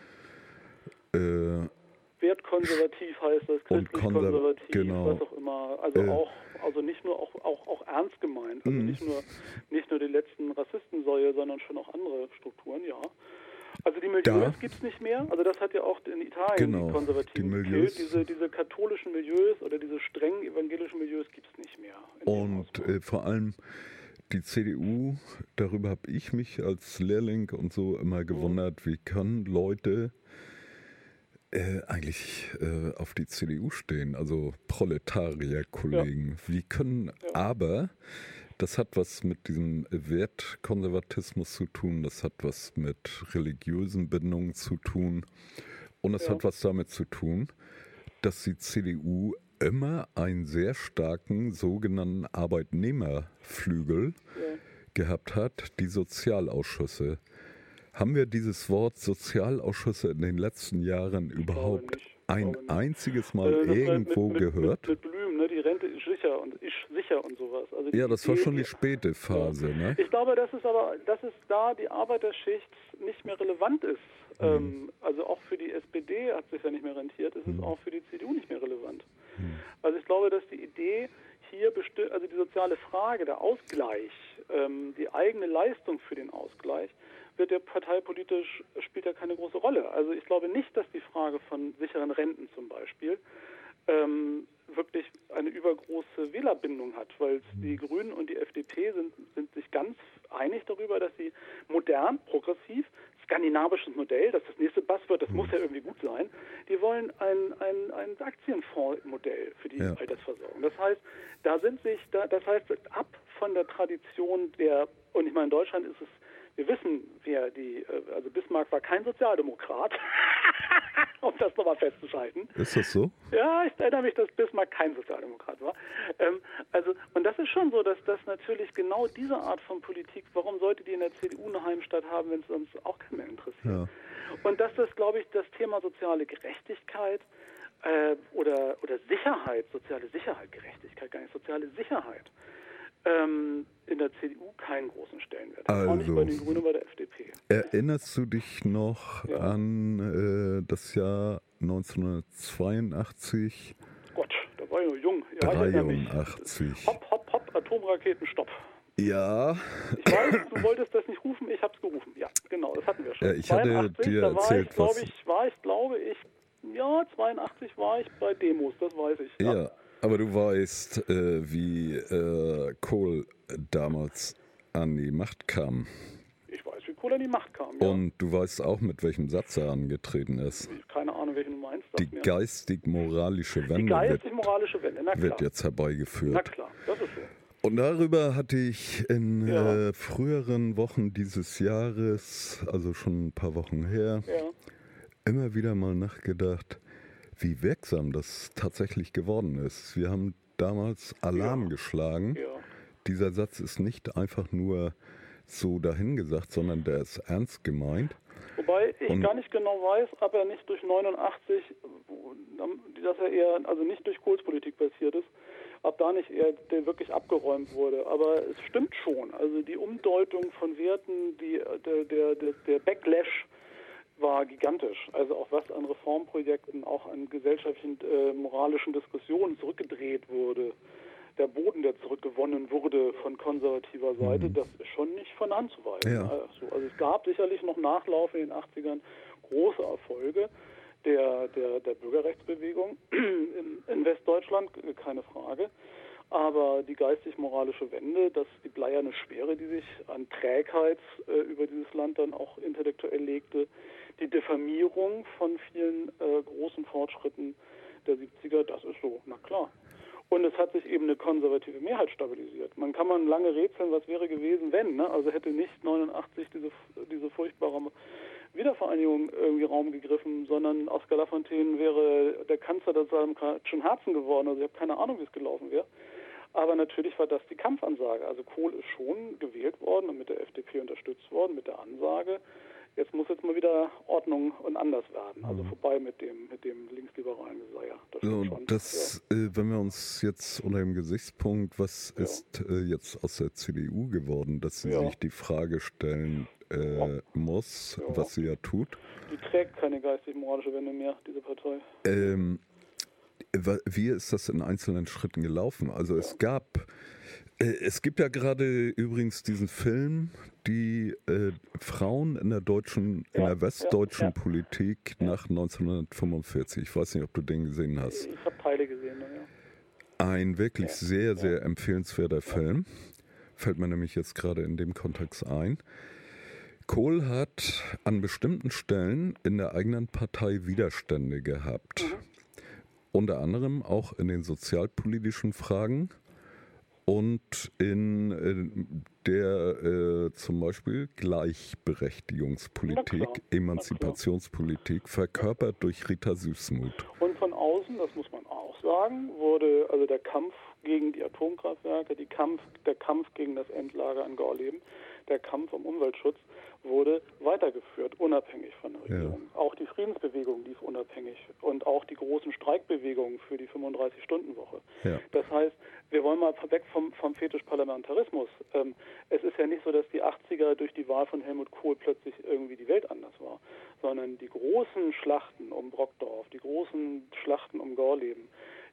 wertkonservativ heißt das, christlich-konservativ, genau. Was auch immer. Also nicht nur auch ernst gemeint. Also nicht nur die letzten Rassistensäue, sondern schon auch andere Strukturen, ja. Also die Milieus gibt es nicht mehr. Also das hat ja auch in Italien die Konservativen gekillt. Diese katholischen Milieus oder diese strengen evangelischen Milieus gibt es nicht mehr. Und vor allem die CDU, darüber habe ich mich als Lehrling und so immer gewundert, wie können Leute eigentlich auf die CDU stehen, also Proletarierkollegen. Wie können aber... Das hat was mit diesem Wertkonservatismus zu tun, das hat was mit religiösen Bindungen zu tun und es hat was damit zu tun, dass die CDU immer einen sehr starken sogenannten Arbeitnehmerflügel gehabt hat, die Sozialausschüsse. Haben wir dieses Wort Sozialausschüsse in den letzten Jahren überhaupt ein einziges Mal irgendwo gehört? Mit Blüm, ne? Die Rente ist sicher und sowas. Also das war schon die späte Phase. Ja. Ne? Ich glaube, dass es da die Arbeiterschicht nicht mehr relevant ist. Also auch für die SPD hat es sich ja nicht mehr rentiert, ist es auch für die CDU nicht mehr relevant. Also ich glaube, dass die Idee hier also die soziale Frage, der Ausgleich, die eigene Leistung für den Ausgleich, wird ja parteipolitisch, spielt ja keine große Rolle. Also ich glaube nicht, dass die Frage von sicheren Renten zum Beispiel wirklich eine übergroße Wählerbindung hat, weil die Grünen und die FDP sind sich ganz einig darüber, dass sie modern, progressiv, skandinavisches Modell, das ist das nächste Buzzword, das muss ja irgendwie gut sein. Die wollen ein Aktienfondsmodell für die Altersversorgung. Das heißt, das heißt, ab von der Tradition und ich meine, in Deutschland ist es, wir wissen, also Bismarck war kein Sozialdemokrat, um das nochmal festzuhalten. Ist das so? Ja, ich erinnere mich, dass Bismarck kein Sozialdemokrat war. Und das ist schon so, dass das natürlich genau diese Art von Politik, warum sollte die in der CDU eine Heimstatt haben, wenn es sonst auch keinen mehr interessiert? Ja. Und dass das, glaube ich, das Thema soziale Gerechtigkeit oder Sicherheit, soziale Sicherheit, Gerechtigkeit, gar nicht soziale Sicherheit, in der CDU keinen großen Stellenwert. Also, auch nicht bei den Grünen und bei der FDP. Erinnerst du dich noch an das Jahr 1982? Gott, da war ich noch jung. Ja, 83. Hopp, hopp, hopp, Atomraketen, Stopp. Ja. Ich weiß, du wolltest das nicht rufen, ich habe es gerufen. Ja, genau, das hatten wir schon. Ich hatte dir erzählt, 82 war ich bei Demos, das weiß ich. Ja. Aber du weißt, wie Kohl damals an die Macht kam. Ich weiß, wie Kohl an die Macht kam, ja. Und du weißt auch, mit welchem Satz er angetreten ist. Keine Ahnung, welchen du meinst. Die geistig-moralische Wende wird jetzt herbeigeführt. Na klar, das ist so. Und darüber hatte ich in früheren Wochen dieses Jahres, also schon ein paar Wochen her, immer wieder mal nachgedacht, wie wirksam das tatsächlich geworden ist. Wir haben damals Alarm geschlagen. Ja. Dieser Satz ist nicht einfach nur so dahingesagt, sondern der ist ernst gemeint. Wobei ich gar nicht genau weiß, ob er nicht durch 89, dass er eher, also nicht durch Kohls Politik passiert ist, ob da nicht eher der wirklich abgeräumt wurde. Aber es stimmt schon. Also die Umdeutung von Werten, der Backlash war gigantisch. Also auch was an Reformprojekten, auch an gesellschaftlichen, moralischen Diskussionen zurückgedreht wurde. Der Boden, der zurückgewonnen wurde von konservativer Seite, das ist schon nicht von Hand zu weisen. Ja. Also es gab sicherlich noch Nachlauf in den 80ern, große Erfolge der Bürgerrechtsbewegung in Westdeutschland, keine Frage. Aber die geistig-moralische Wende, die bleierne Schwere, die sich an Trägheit über dieses Land dann auch intellektuell legte, die Diffamierung von vielen großen Fortschritten der 70er, das ist so, na klar. Und es hat sich eben eine konservative Mehrheit stabilisiert. Man kann lange rätseln, was wäre gewesen, wenn. Ne? Also hätte nicht 89 diese furchtbare Wiedervereinigung irgendwie Raum gegriffen, sondern Oskar Lafontaine wäre der Kanzler der demokratischen Herzen geworden. Also ich habe keine Ahnung, wie es gelaufen wäre. Aber natürlich war das die Kampfansage. Also Kohl ist schon gewählt worden und mit der FDP unterstützt worden, mit der Ansage, jetzt muss mal wieder Ordnung und anders werden. Also vorbei mit dem linksliberalen Geseier. Wenn wir uns jetzt unter dem Gesichtspunkt, was ist jetzt aus der CDU geworden, dass sie sich die Frage stellen muss, was sie ja tut. Die trägt keine geistig-moralische Wende mehr, diese Partei. Wie ist das in einzelnen Schritten gelaufen? Also es gibt ja gerade übrigens diesen Film, die Frauen in der westdeutschen Politik nach 1945. Ich weiß nicht, ob du den gesehen hast. Ich habe Teile gesehen, ja. Ein wirklich sehr, sehr empfehlenswerter Film. Fällt mir nämlich jetzt gerade in dem Kontext ein. Kohl hat an bestimmten Stellen in der eigenen Partei Widerstände gehabt. Unter anderem auch in den sozialpolitischen Fragen und in der zum Beispiel Gleichberechtigungspolitik, Emanzipationspolitik, verkörpert durch Rita Süssmuth. Und von außen, das muss man auch sagen, wurde also der Kampf gegen die Atomkraftwerke, der Kampf gegen das Endlager in Gorleben, der Kampf um Umweltschutz wurde weitergeführt, unabhängig von der Regierung. Ja. Auch die Friedensbewegung lief unabhängig und auch die großen Streikbewegungen für die 35-Stunden-Woche. Ja. Das heißt, wir wollen mal weg vom Fetisch Parlamentarismus. Es ist ja nicht so, dass die 80er durch die Wahl von Helmut Kohl plötzlich irgendwie die Welt anders war, sondern die großen Schlachten um Brockdorf, die großen Schlachten um Gorleben,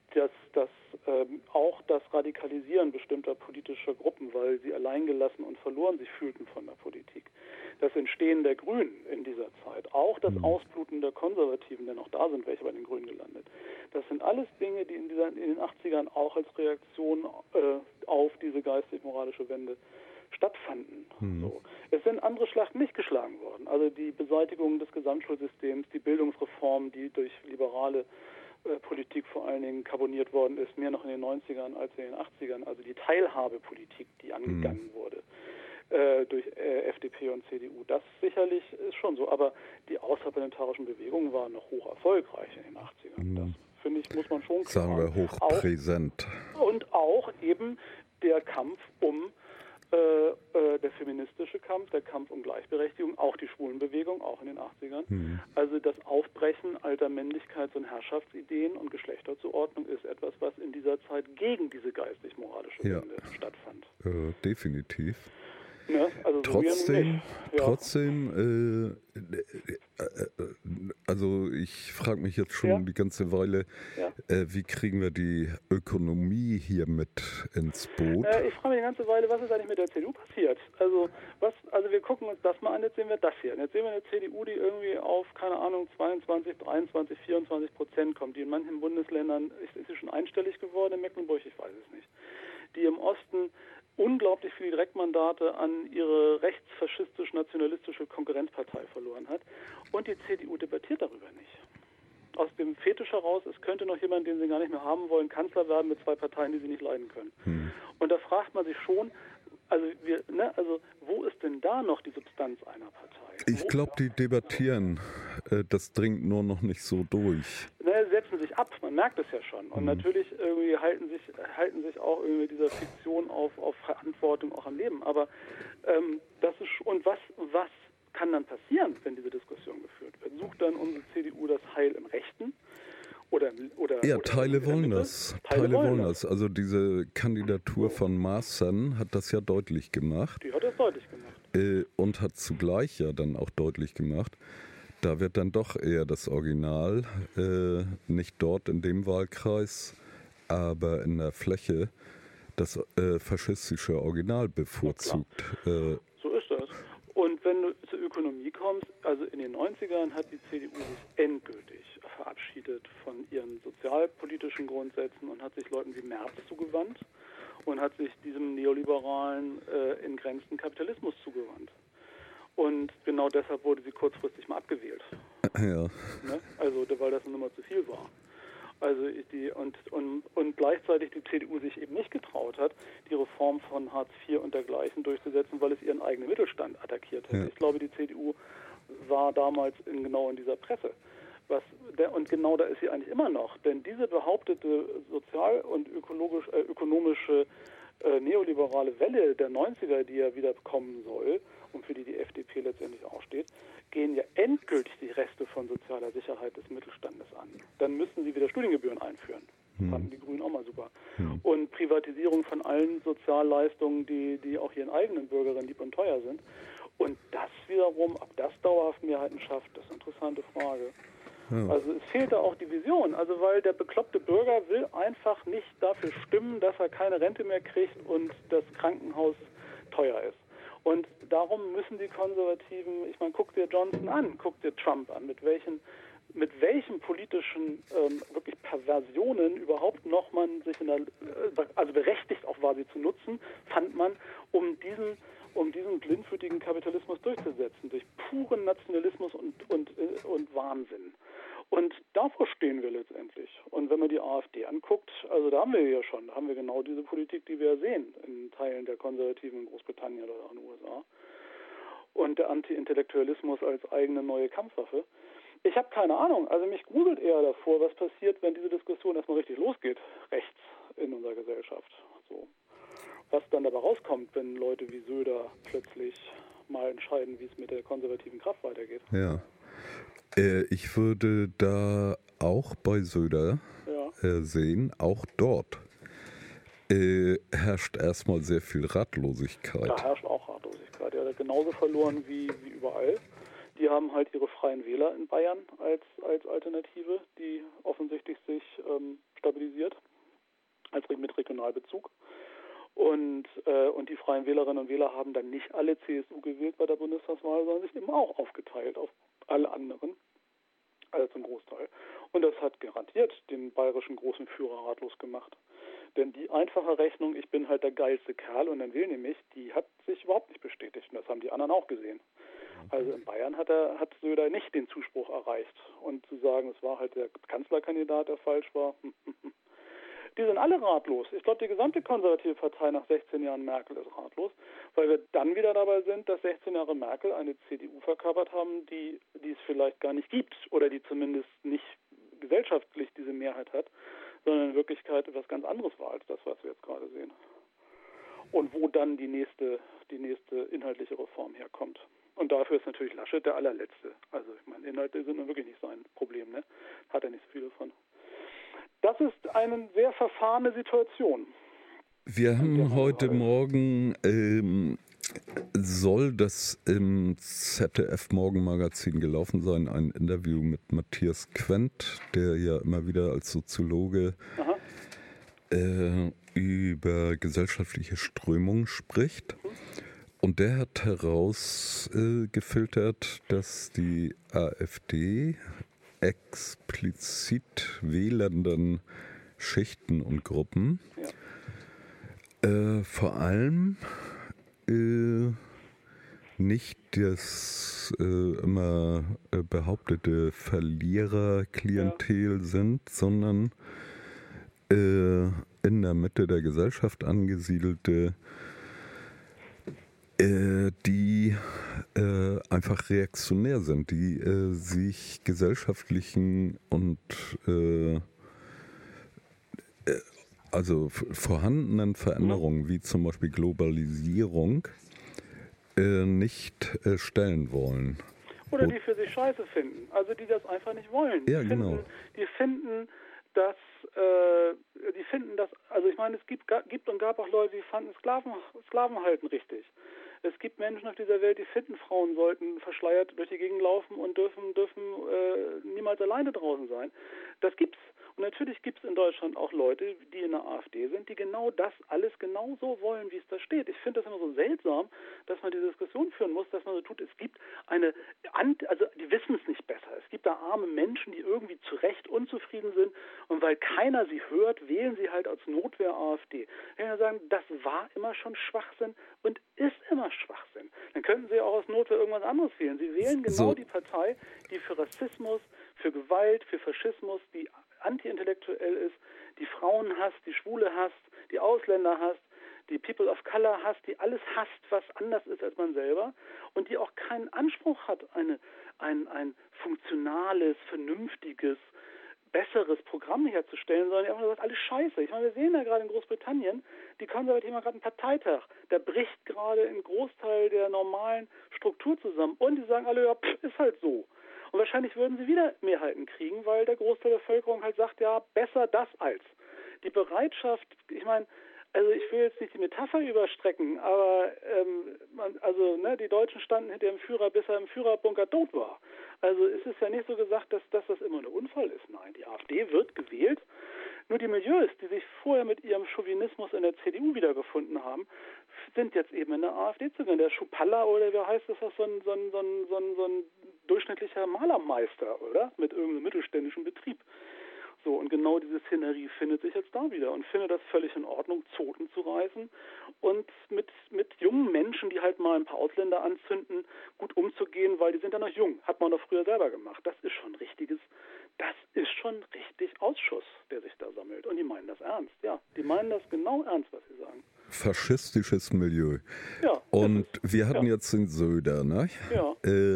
auch das Radikalisieren bestimmter politischer Gruppen, weil sie alleingelassen und verloren sich fühlten von der Politik. Das Entstehen der Grünen in dieser Zeit, auch das Ausbluten der Konservativen, denn auch da sind welche bei den Grünen gelandet. Das sind alles Dinge, die in den 80ern auch als Reaktion auf diese geistig-moralische Wende stattfanden. So. Es sind andere Schlachten nicht geschlagen worden. Also die Beseitigung des Gesamtschulsystems, die Bildungsreform, die durch liberale Politik vor allen Dingen karboniert worden ist, mehr noch in den 90ern als in den 80ern, also die Teilhabepolitik, die angegangen wurde durch FDP und CDU, das sicherlich ist schon so, aber die außerparlamentarischen Bewegungen waren noch hoch erfolgreich in den 80ern. Das, finde ich, muss man schon klar sagen wir hochpräsent. Und auch eben der Kampf der feministische Kampf, der Kampf um Gleichberechtigung, auch die Schwulenbewegung, auch in den 80ern. Also das Aufbrechen alter Männlichkeits- und Herrschaftsideen und Geschlechterzuordnung ist etwas, was in dieser Zeit gegen diese geistig-moralische Wende stattfand. Definitiv. Ne? Also Trotzdem, also ich frage mich jetzt schon die ganze Weile, wie kriegen wir die Ökonomie hier mit ins Boot? Ich frage mich die ganze Weile, was ist eigentlich mit der CDU passiert? Also wir gucken uns das mal an, jetzt sehen wir das hier. Und jetzt sehen wir eine CDU, die irgendwie auf, keine Ahnung, 22, 23, 24% kommt, die in manchen Bundesländern, ist sie schon einstellig geworden, in Mecklenburg, ich weiß es nicht, die im Osten unglaublich viele Direktmandate an ihre rechtsfaschistisch-nationalistische Konkurrenzpartei verloren hat. Und die CDU debattiert darüber nicht. Aus dem Fetisch heraus, es könnte noch jemand, den sie gar nicht mehr haben wollen, Kanzler werden mit zwei Parteien, die sie nicht leiden können. Und da fragt man sich schon, also wo ist denn da noch die Substanz einer Partei? Ich glaube, die debattieren. Das dringt nur noch nicht so durch. Sie setzen sich ab, man merkt es ja schon. Und natürlich irgendwie halten sich auch irgendwie dieser Fiktion auf Verantwortung auch am Leben. Aber das ist und was kann dann passieren, wenn diese Diskussion geführt wird? Sucht dann unsere CDU das Heil im Rechten? Teile wollen das. Teile wollen das. Also diese Kandidatur von Maaßen hat das ja deutlich gemacht. Die hat das deutlich gemacht. Und hat zugleich ja dann auch deutlich gemacht, da wird dann doch eher das Original, nicht dort in dem Wahlkreis, aber in der Fläche, das faschistische Original bevorzugt. So ist das. Und wenn du zur Ökonomie kommst, also in den 90ern hat die CDU sich endgültig verabschiedet von ihren sozialpolitischen Grundsätzen und hat sich Leuten wie Merz zugewandt und hat sich diesem neoliberalen, entgrenzten Kapitalismus zugewandt. Und genau deshalb wurde sie kurzfristig mal abgewählt. Ja. Ne? Also, weil das eine Nummer zu viel war. Also und gleichzeitig die CDU sich eben nicht getraut hat, die Reform von Hartz IV und dergleichen durchzusetzen, weil es ihren eigenen Mittelstand attackiert hätte. Ja. Ich glaube, die CDU war damals genau in dieser Presse. Und genau da ist sie eigentlich immer noch. Denn diese behauptete sozial- und ökonomische neoliberale Welle der 90er, die ja wieder kommen soll und für die FDP letztendlich auch steht, gehen ja endgültig die Reste von sozialer Sicherheit des Mittelstandes an. Dann müssen sie wieder Studiengebühren einführen. Fanden die Grünen auch mal super. Und Privatisierung von allen Sozialleistungen, die auch ihren eigenen Bürgerinnen lieb und teuer sind. Und das wiederum, ob das dauerhaft Mehrheiten schafft, das ist eine interessante Frage. Also es fehlt da auch die Vision, also weil der bekloppte Bürger will einfach nicht dafür stimmen, dass er keine Rente mehr kriegt und das Krankenhaus teuer ist. Und darum müssen die Konservativen, ich meine, guck dir Johnson an, guck dir Trump an, mit welchen politischen wirklich Perversionen überhaupt noch man sich also berechtigt auch war, sie zu nutzen, fand man, um diesen blindfütigen Kapitalismus durchzusetzen, durch puren Nationalismus und Wahnsinn. Und davor stehen wir letztendlich. Und wenn man die AfD anguckt, also da haben wir genau diese Politik, die wir sehen in Teilen der Konservativen in Großbritannien oder auch in den USA. Und der Anti-Intellektualismus als eigene neue Kampfwaffe. Ich habe keine Ahnung. Also mich gruselt eher davor, was passiert, wenn diese Diskussion erstmal richtig losgeht, rechts in unserer Gesellschaft. So. Was dann dabei rauskommt, wenn Leute wie Söder plötzlich mal entscheiden, wie es mit der konservativen Kraft weitergeht. Ja. Ich würde da auch bei Söder sehen, auch dort herrscht erstmal sehr viel Ratlosigkeit. Da herrscht auch Ratlosigkeit. Er hat genauso verloren wie überall. Die haben halt ihre Freien Wähler in Bayern als Alternative, die offensichtlich sich stabilisiert, mit Regionalbezug. Und die Freien Wählerinnen und Wähler haben dann nicht alle CSU gewählt bei der Bundestagswahl, sondern sich eben auch aufgeteilt auf alle anderen, also zum Großteil. Und das hat garantiert den bayerischen großen Führer ratlos gemacht. Denn die einfache Rechnung, ich bin halt der geilste Kerl und dann wählen die mich, die hat sich überhaupt nicht bestätigt. Und das haben die anderen auch gesehen. Also in Bayern hat Söder nicht den Zuspruch erreicht. Und zu sagen, es war halt der Kanzlerkandidat, der falsch war, die sind alle ratlos. Ich glaube, die gesamte konservative Partei nach 16 Jahren Merkel ist ratlos, weil wir dann wieder dabei sind, dass 16 Jahre Merkel eine CDU verkörpert haben, die es vielleicht gar nicht gibt oder die zumindest nicht gesellschaftlich diese Mehrheit hat, sondern in Wirklichkeit etwas ganz anderes war als das, was wir jetzt gerade sehen. Und wo dann die nächste inhaltliche Reform herkommt. Und dafür ist natürlich Laschet der allerletzte. Also ich meine, Inhalte sind nun wirklich nicht sein Problem, ne? Hat er nicht so viel davon. Das ist eine sehr verfahrene Situation. Wir haben heute Morgen, soll das im ZDF Morgenmagazin gelaufen sein, ein Interview mit Matthias Quent, der ja immer wieder als Soziologe über gesellschaftliche Strömungen spricht. Und der hat herausgefiltert, dass die AfD explizit wählenden Schichten und Gruppen vor allem nicht das immer behauptete Verliererklientel sind, sondern in der Mitte der Gesellschaft angesiedelte, die einfach reaktionär sind, die sich gesellschaftlichen und also vorhandenen Veränderungen wie zum Beispiel Globalisierung nicht stellen wollen. Oder die für sich scheiße finden, also die das einfach nicht wollen. Ja, genau. Die finden, dass, also ich meine, es gibt und gab auch Leute, die fanden Sklavenhalten richtig. Es gibt Menschen auf dieser Welt, die finden, Frauen sollten verschleiert durch die Gegend laufen und dürfen niemals alleine draußen sein. Das gibt's. Und natürlich gibt es in Deutschland auch Leute, die in der AfD sind, die genau das alles genau so wollen, wie es da steht. Ich finde das immer so seltsam, dass man diese Diskussion führen muss, dass man so tut, es gibt also die wissen es nicht besser. Es gibt da arme Menschen, die irgendwie zu Recht unzufrieden sind und weil keiner sie hört, wählen sie halt als Notwehr AfD. Wenn wir sagen, das war immer schon Schwachsinn und ist immer Schwachsinn, dann könnten sie auch aus Notwehr irgendwas anderes wählen. Sie wählen genau die Partei, die für Rassismus, für Gewalt, für Faschismus, die anti-intellektuell ist, die Frauen hasst, die Schwule hasst, die Ausländer hasst, die People of Color hasst, die alles hasst, was anders ist als man selber und die auch keinen Anspruch hat, ein funktionales, vernünftiges, besseres Programm herzustellen, sondern die einfach nur sagt, alles scheiße. Ich meine, wir sehen ja gerade in Großbritannien, die Konservativen haben gerade einen Parteitag, der bricht gerade einen Großteil der normalen Struktur zusammen und die sagen alle, ja, ist halt so. Und wahrscheinlich würden sie wieder Mehrheiten kriegen, weil der Großteil der Bevölkerung halt sagt, ja, besser das als. Die Bereitschaft, ich meine, also ich will jetzt nicht die Metapher überstrecken, aber die Deutschen standen hinter dem Führer, bis er im Führerbunker tot war. Also es ist ja nicht so gesagt, dass das immer ein Unfall ist. Nein, die AfD wird gewählt. Nur die Milieus, die sich vorher mit ihrem Chauvinismus in der CDU wiedergefunden haben, sind jetzt eben in der AfD zu gehen. Der Schupalla oder wie heißt das, so ein durchschnittlicher Malermeister, oder? Mit irgendeinem mittelständischen Betrieb. So, und genau diese Szenerie findet sich jetzt da wieder und finde das völlig in Ordnung, Zoten zu reißen und mit jungen Menschen, die halt mal ein paar Ausländer anzünden, gut umzugehen, weil die sind ja noch jung. Hat man doch früher selber gemacht. Das ist schon richtig Ausschuss, der sich da sammelt. Und die meinen das ernst. Ja, die meinen das genau ernst, was sie sagen. Faschistisches Milieu. Ja. Und wir hatten jetzt den Söder, ne? Ja.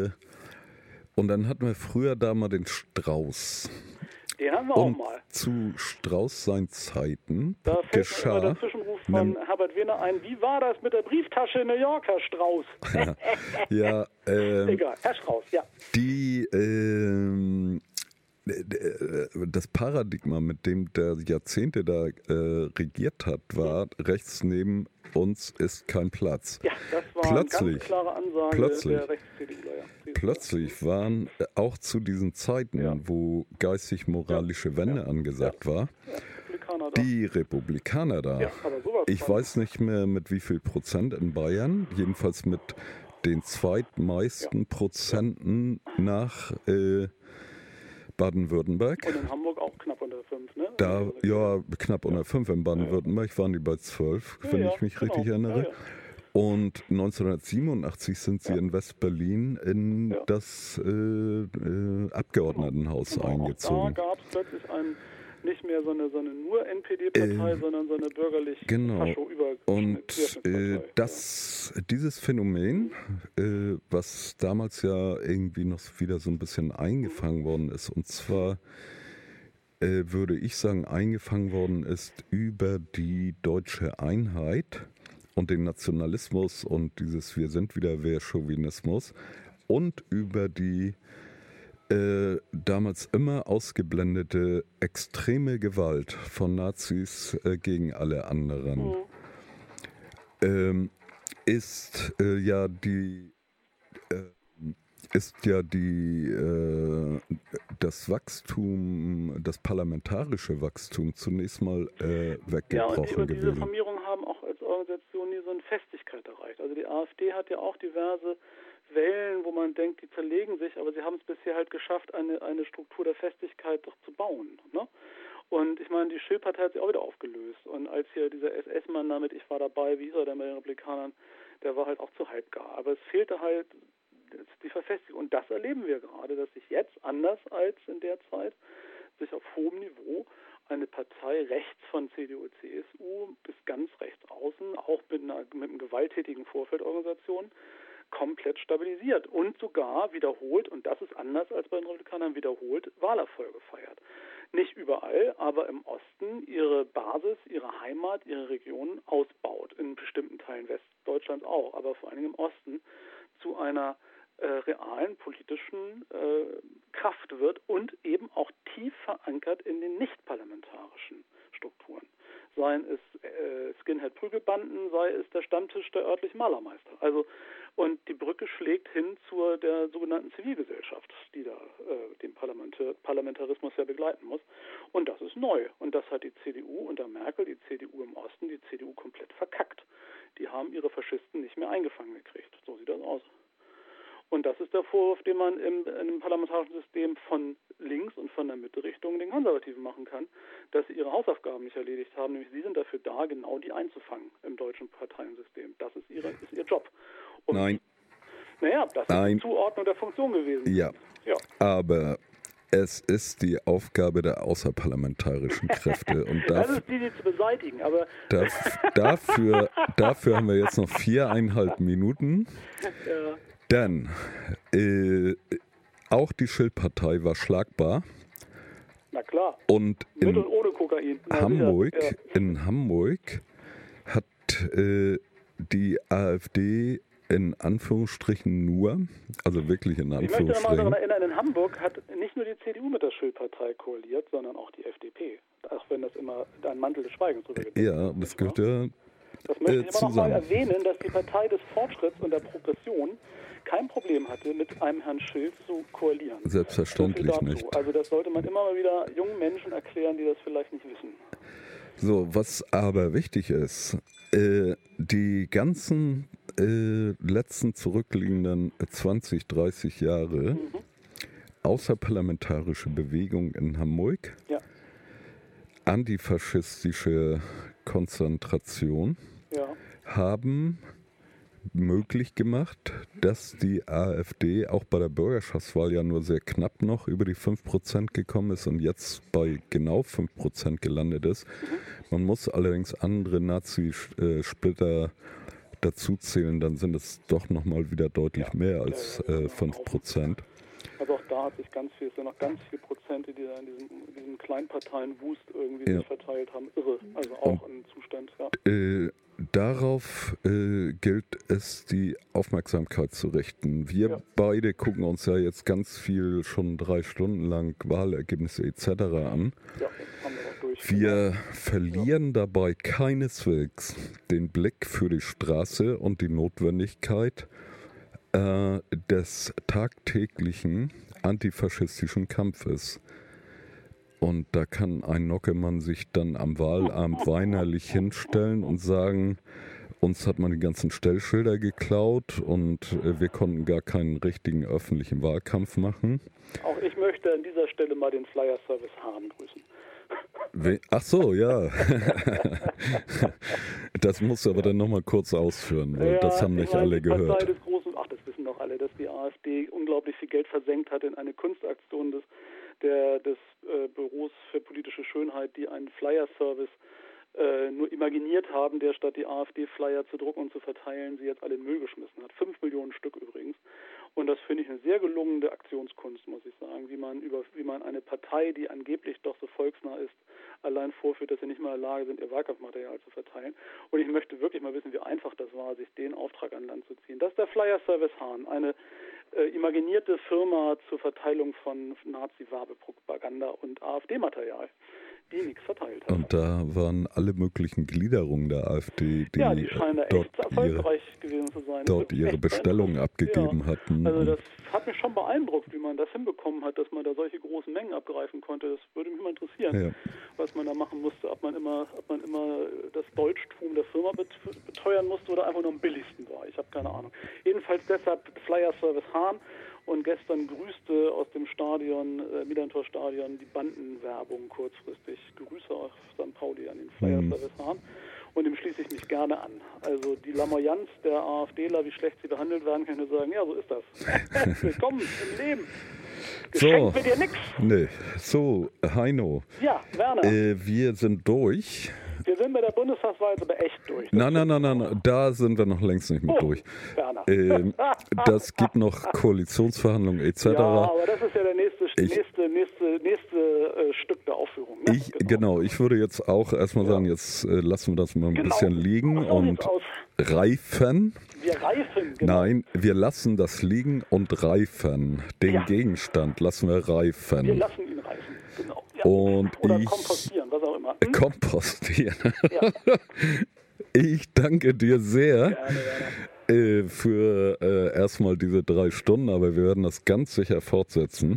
Und dann hatten wir früher da mal den Strauß. Den haben wir auch mal. Zu Strauß seinen Zeiten da fällt mir der Zwischenruf von Herbert Wehner ein. Wie war das mit der Brieftasche in New York, Herr Strauß? Ja, egal, Herr Strauß, ja. Das Paradigma, mit dem der Jahrzehnte da regiert hat, war, rechts neben uns ist kein Platz. Ja, das war eine ganz klare Ansage der Rechts-CDUler. Ja. Plötzlich waren auch zu diesen Zeiten, wo geistig-moralische Wende angesagt war, die Republikaner da. Ja, ich weiß nicht mehr mit wie viel Prozent in Bayern, jedenfalls mit den zweitmeisten Prozenten nach Baden-Württemberg. Und in Hamburg auch knapp unter 5, ne? Da, ja, knapp unter 5 in Baden-Württemberg waren die bei 12, wenn ich mich richtig erinnere. Ja. Und 1987 sind sie in West-Berlin in das Abgeordnetenhaus eingezogen. Da gab es plötzlich nicht mehr so eine nur NPD-Partei, sondern so eine bürgerlich Und dieses Phänomen, was damals ja irgendwie noch wieder so ein bisschen eingefangen worden ist, und zwar würde ich sagen, eingefangen worden ist über die deutsche Einheit und den Nationalismus und dieses Wir sind wieder wer Chauvinismus und über die damals immer ausgeblendete extreme Gewalt von Nazis gegen alle anderen ist ja das Wachstum, das parlamentarische Wachstum zunächst mal weggebrochen und gewesen. Diese Formierungen haben auch als Organisation nie so eine Festigkeit erreicht. Also die AfD hat ja auch diverse Wellen, wo man denkt, die zerlegen sich, aber sie haben es bisher halt geschafft, eine Struktur der Festigkeit doch zu bauen. Ne? Und ich meine, die Schill-Partei hat sich auch wieder aufgelöst. Und als hier dieser SS-Mann damit, ich war dabei, wie hieß er denn bei den Republikanern, der war halt auch zu halbgar. Aber es fehlte halt die Verfestigung. Und das erleben wir gerade, dass sich jetzt, anders als in der Zeit, sich auf hohem Niveau eine Partei rechts von CDU, CSU bis ganz rechts außen, auch mit einem gewalttätigen Vorfeldorganisation, komplett stabilisiert und sogar wiederholt, und das ist anders als bei den Republikanern, wiederholt Wahlerfolge feiert. Nicht überall, aber im Osten ihre Basis, ihre Heimat, ihre Region ausbaut. In bestimmten Teilen Westdeutschlands auch, aber vor allem im Osten zu einer realen politischen Kraft wird und eben auch tief verankert in den nicht-parlamentarischen Strukturen. Seien es Skinhead-Prügelbanden, sei es der Stammtisch der örtlichen Malermeister. Also, und die Brücke schlägt hin zu der sogenannten Zivilgesellschaft, die da den Parlamentarismus ja begleiten muss. Und das ist neu. Und das hat die CDU unter Merkel, die CDU im Osten, die CDU komplett verkackt. Die haben ihre Faschisten nicht mehr eingefangen gekriegt. So sieht das aus. Und das ist der Vorwurf, den man im parlamentarischen System von links und von der Mitte-Richtung den Konservativen machen kann, dass sie ihre Hausaufgaben nicht erledigt haben. Nämlich sie sind dafür da, genau die einzufangen im deutschen Parteiensystem. Das ist ihr Job. Und, Nein. Naja, das ist die Zuordnung der Funktion gewesen. Ja. Aber es ist die Aufgabe der außerparlamentarischen Kräfte. Und das ist die zu beseitigen. Aber dafür haben wir jetzt noch 4,5 Minuten. Ja. Denn auch die Schill-Partei war schlagbar. Na klar. Und mit und ohne Kokain. In Hamburg hat die AfD in Anführungsstrichen nur, also wirklich in Anführungsstrichen. Ich möchte nochmal daran erinnern, in Hamburg hat nicht nur die CDU mit der Schill-Partei koaliert, sondern auch die FDP. Auch wenn das immer ein Mantel des Schweigens drüber gibt. Ja, das gehört ja das möchte ich immer noch mal erwähnen, dass die Partei des Fortschritts und der Progression kein Problem hatte, mit einem Herrn Schill zu koalieren. Selbstverständlich nicht. Also das sollte man immer mal wieder jungen Menschen erklären, die das vielleicht nicht wissen. So, was aber wichtig ist, die ganzen letzten zurückliegenden 20, 30 Jahre außerparlamentarische Bewegung in Hamburg, antifaschistische Konzentration, haben möglich gemacht, dass die AfD auch bei der Bürgerschaftswahl ja nur sehr knapp noch über die 5% gekommen ist und jetzt bei genau 5% gelandet ist. Man muss allerdings andere Nazi-Splitter dazu zählen, dann sind es doch nochmal wieder deutlich mehr als 5%. Also auch da hat sich es sind noch ganz viele Prozente, die da in diesem Kleinparteien-Wust irgendwie sich verteilt haben. Irre, also auch ein Zustand. Darauf gilt es, die Aufmerksamkeit zu richten. Wir beide gucken uns ja jetzt ganz viel, schon 3 Stunden lang Wahlergebnisse etc. an. Ja, haben wir auch durch. Wir verlieren dabei keineswegs den Blick für die Straße und die Notwendigkeit des tagtäglichen antifaschistischen Kampfes. Und da kann ein Nockemann sich dann am Wahlabend weinerlich hinstellen und sagen, uns hat man die ganzen Stellschilder geklaut und wir konnten gar keinen richtigen öffentlichen Wahlkampf machen. Auch ich möchte an dieser Stelle mal den Flyer-Service Hahn grüßen. Ach so, ja. Das musst du aber dann nochmal kurz ausführen, weil das haben nicht alle gehört. Das wissen doch alle, dass die AfD unglaublich viel Geld versenkt hat in eine Kunstaktion des Büros für politische Schönheit, die einen Flyer-Service nur imaginiert haben, der statt die AfD-Flyer zu drucken und zu verteilen, sie jetzt alle in den Müll geschmissen hat. 5 Millionen Stück übrigens. Und das finde ich eine sehr gelungene Aktionskunst, muss ich sagen, wie man eine Partei, die angeblich doch so volksnah ist, allein vorführt, dass sie nicht mal in der Lage sind, ihr Wahlkampfmaterial zu verteilen. Und ich möchte wirklich mal wissen, wie einfach das war, sich den Auftrag an Land zu ziehen. Das ist der Flyer-Service Hahn, eine imaginierte Firma zur Verteilung von Nazi-Werbepropaganda und AfD-Material, die nichts verteilt hat. Und da waren alle möglichen Gliederungen der AfD, die scheinen da echt erfolgreich gewesen zu sein. Dort ihre Bestellungen abgegeben hatten. Also das hat mich schon beeindruckt, wie man das hinbekommen hat, dass man da solche großen Mengen abgreifen konnte. Das würde mich mal interessieren, was man da machen musste, ob man immer das Deutschtum der Firma beteuern musste oder einfach nur am billigsten war. Ich habe keine Ahnung. Jedenfalls deshalb Flyer-Service Hahn. Und gestern grüßte aus dem Stadion, Millantor-Stadion, die Bandenwerbung kurzfristig. Grüße auf St. Pauli an den Flyer-Service Hahn. Und dem schließe ich mich gerne an. Also die Lamoyanz der AfDler, wie schlecht sie behandelt werden, kann ich nur sagen, ja, so ist das. Willkommen im Leben. Geschenkt wird dir nix. Nee. So, Heino. Ja, Werner. Wir sind durch. Wir sind bei der Bundestagswahl jetzt aber echt durch. Nein, da sind wir noch längst nicht mit durch. Das gibt noch Koalitionsverhandlungen etc. Ja, aber das ist ja der nächste Stück der Aufführung. Ne? Genau, ich würde jetzt auch erstmal sagen, jetzt lassen wir das mal ein bisschen liegen und reifen. Wir reifen, genau. Nein, wir lassen das liegen und reifen. Den Gegenstand lassen wir reifen. Wir lassen ihn reifen, genau. Ja. Und oder kompostieren, was auch immer. Kompostieren. Ja. Ich danke dir sehr für erstmal diese 3 Stunden, aber wir werden das ganz sicher fortsetzen.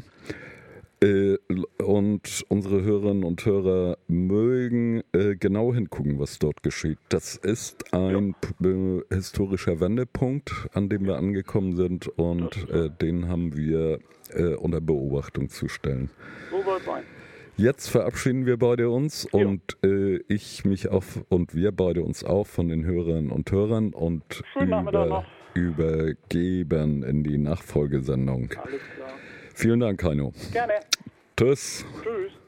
Und unsere Hörerinnen und Hörer mögen genau hingucken, was dort geschieht. Das ist ein historischer Wendepunkt, an dem wir angekommen sind und den haben wir unter Beobachtung zu stellen. So soll es sein. Jetzt verabschieden wir beide uns und ich mich auch und wir beide uns auch von den Hörerinnen und Hörern und übergeben in die Nachfolgesendung. Alles klar. Vielen Dank, Heino. Gerne. Tschüss. Tschüss.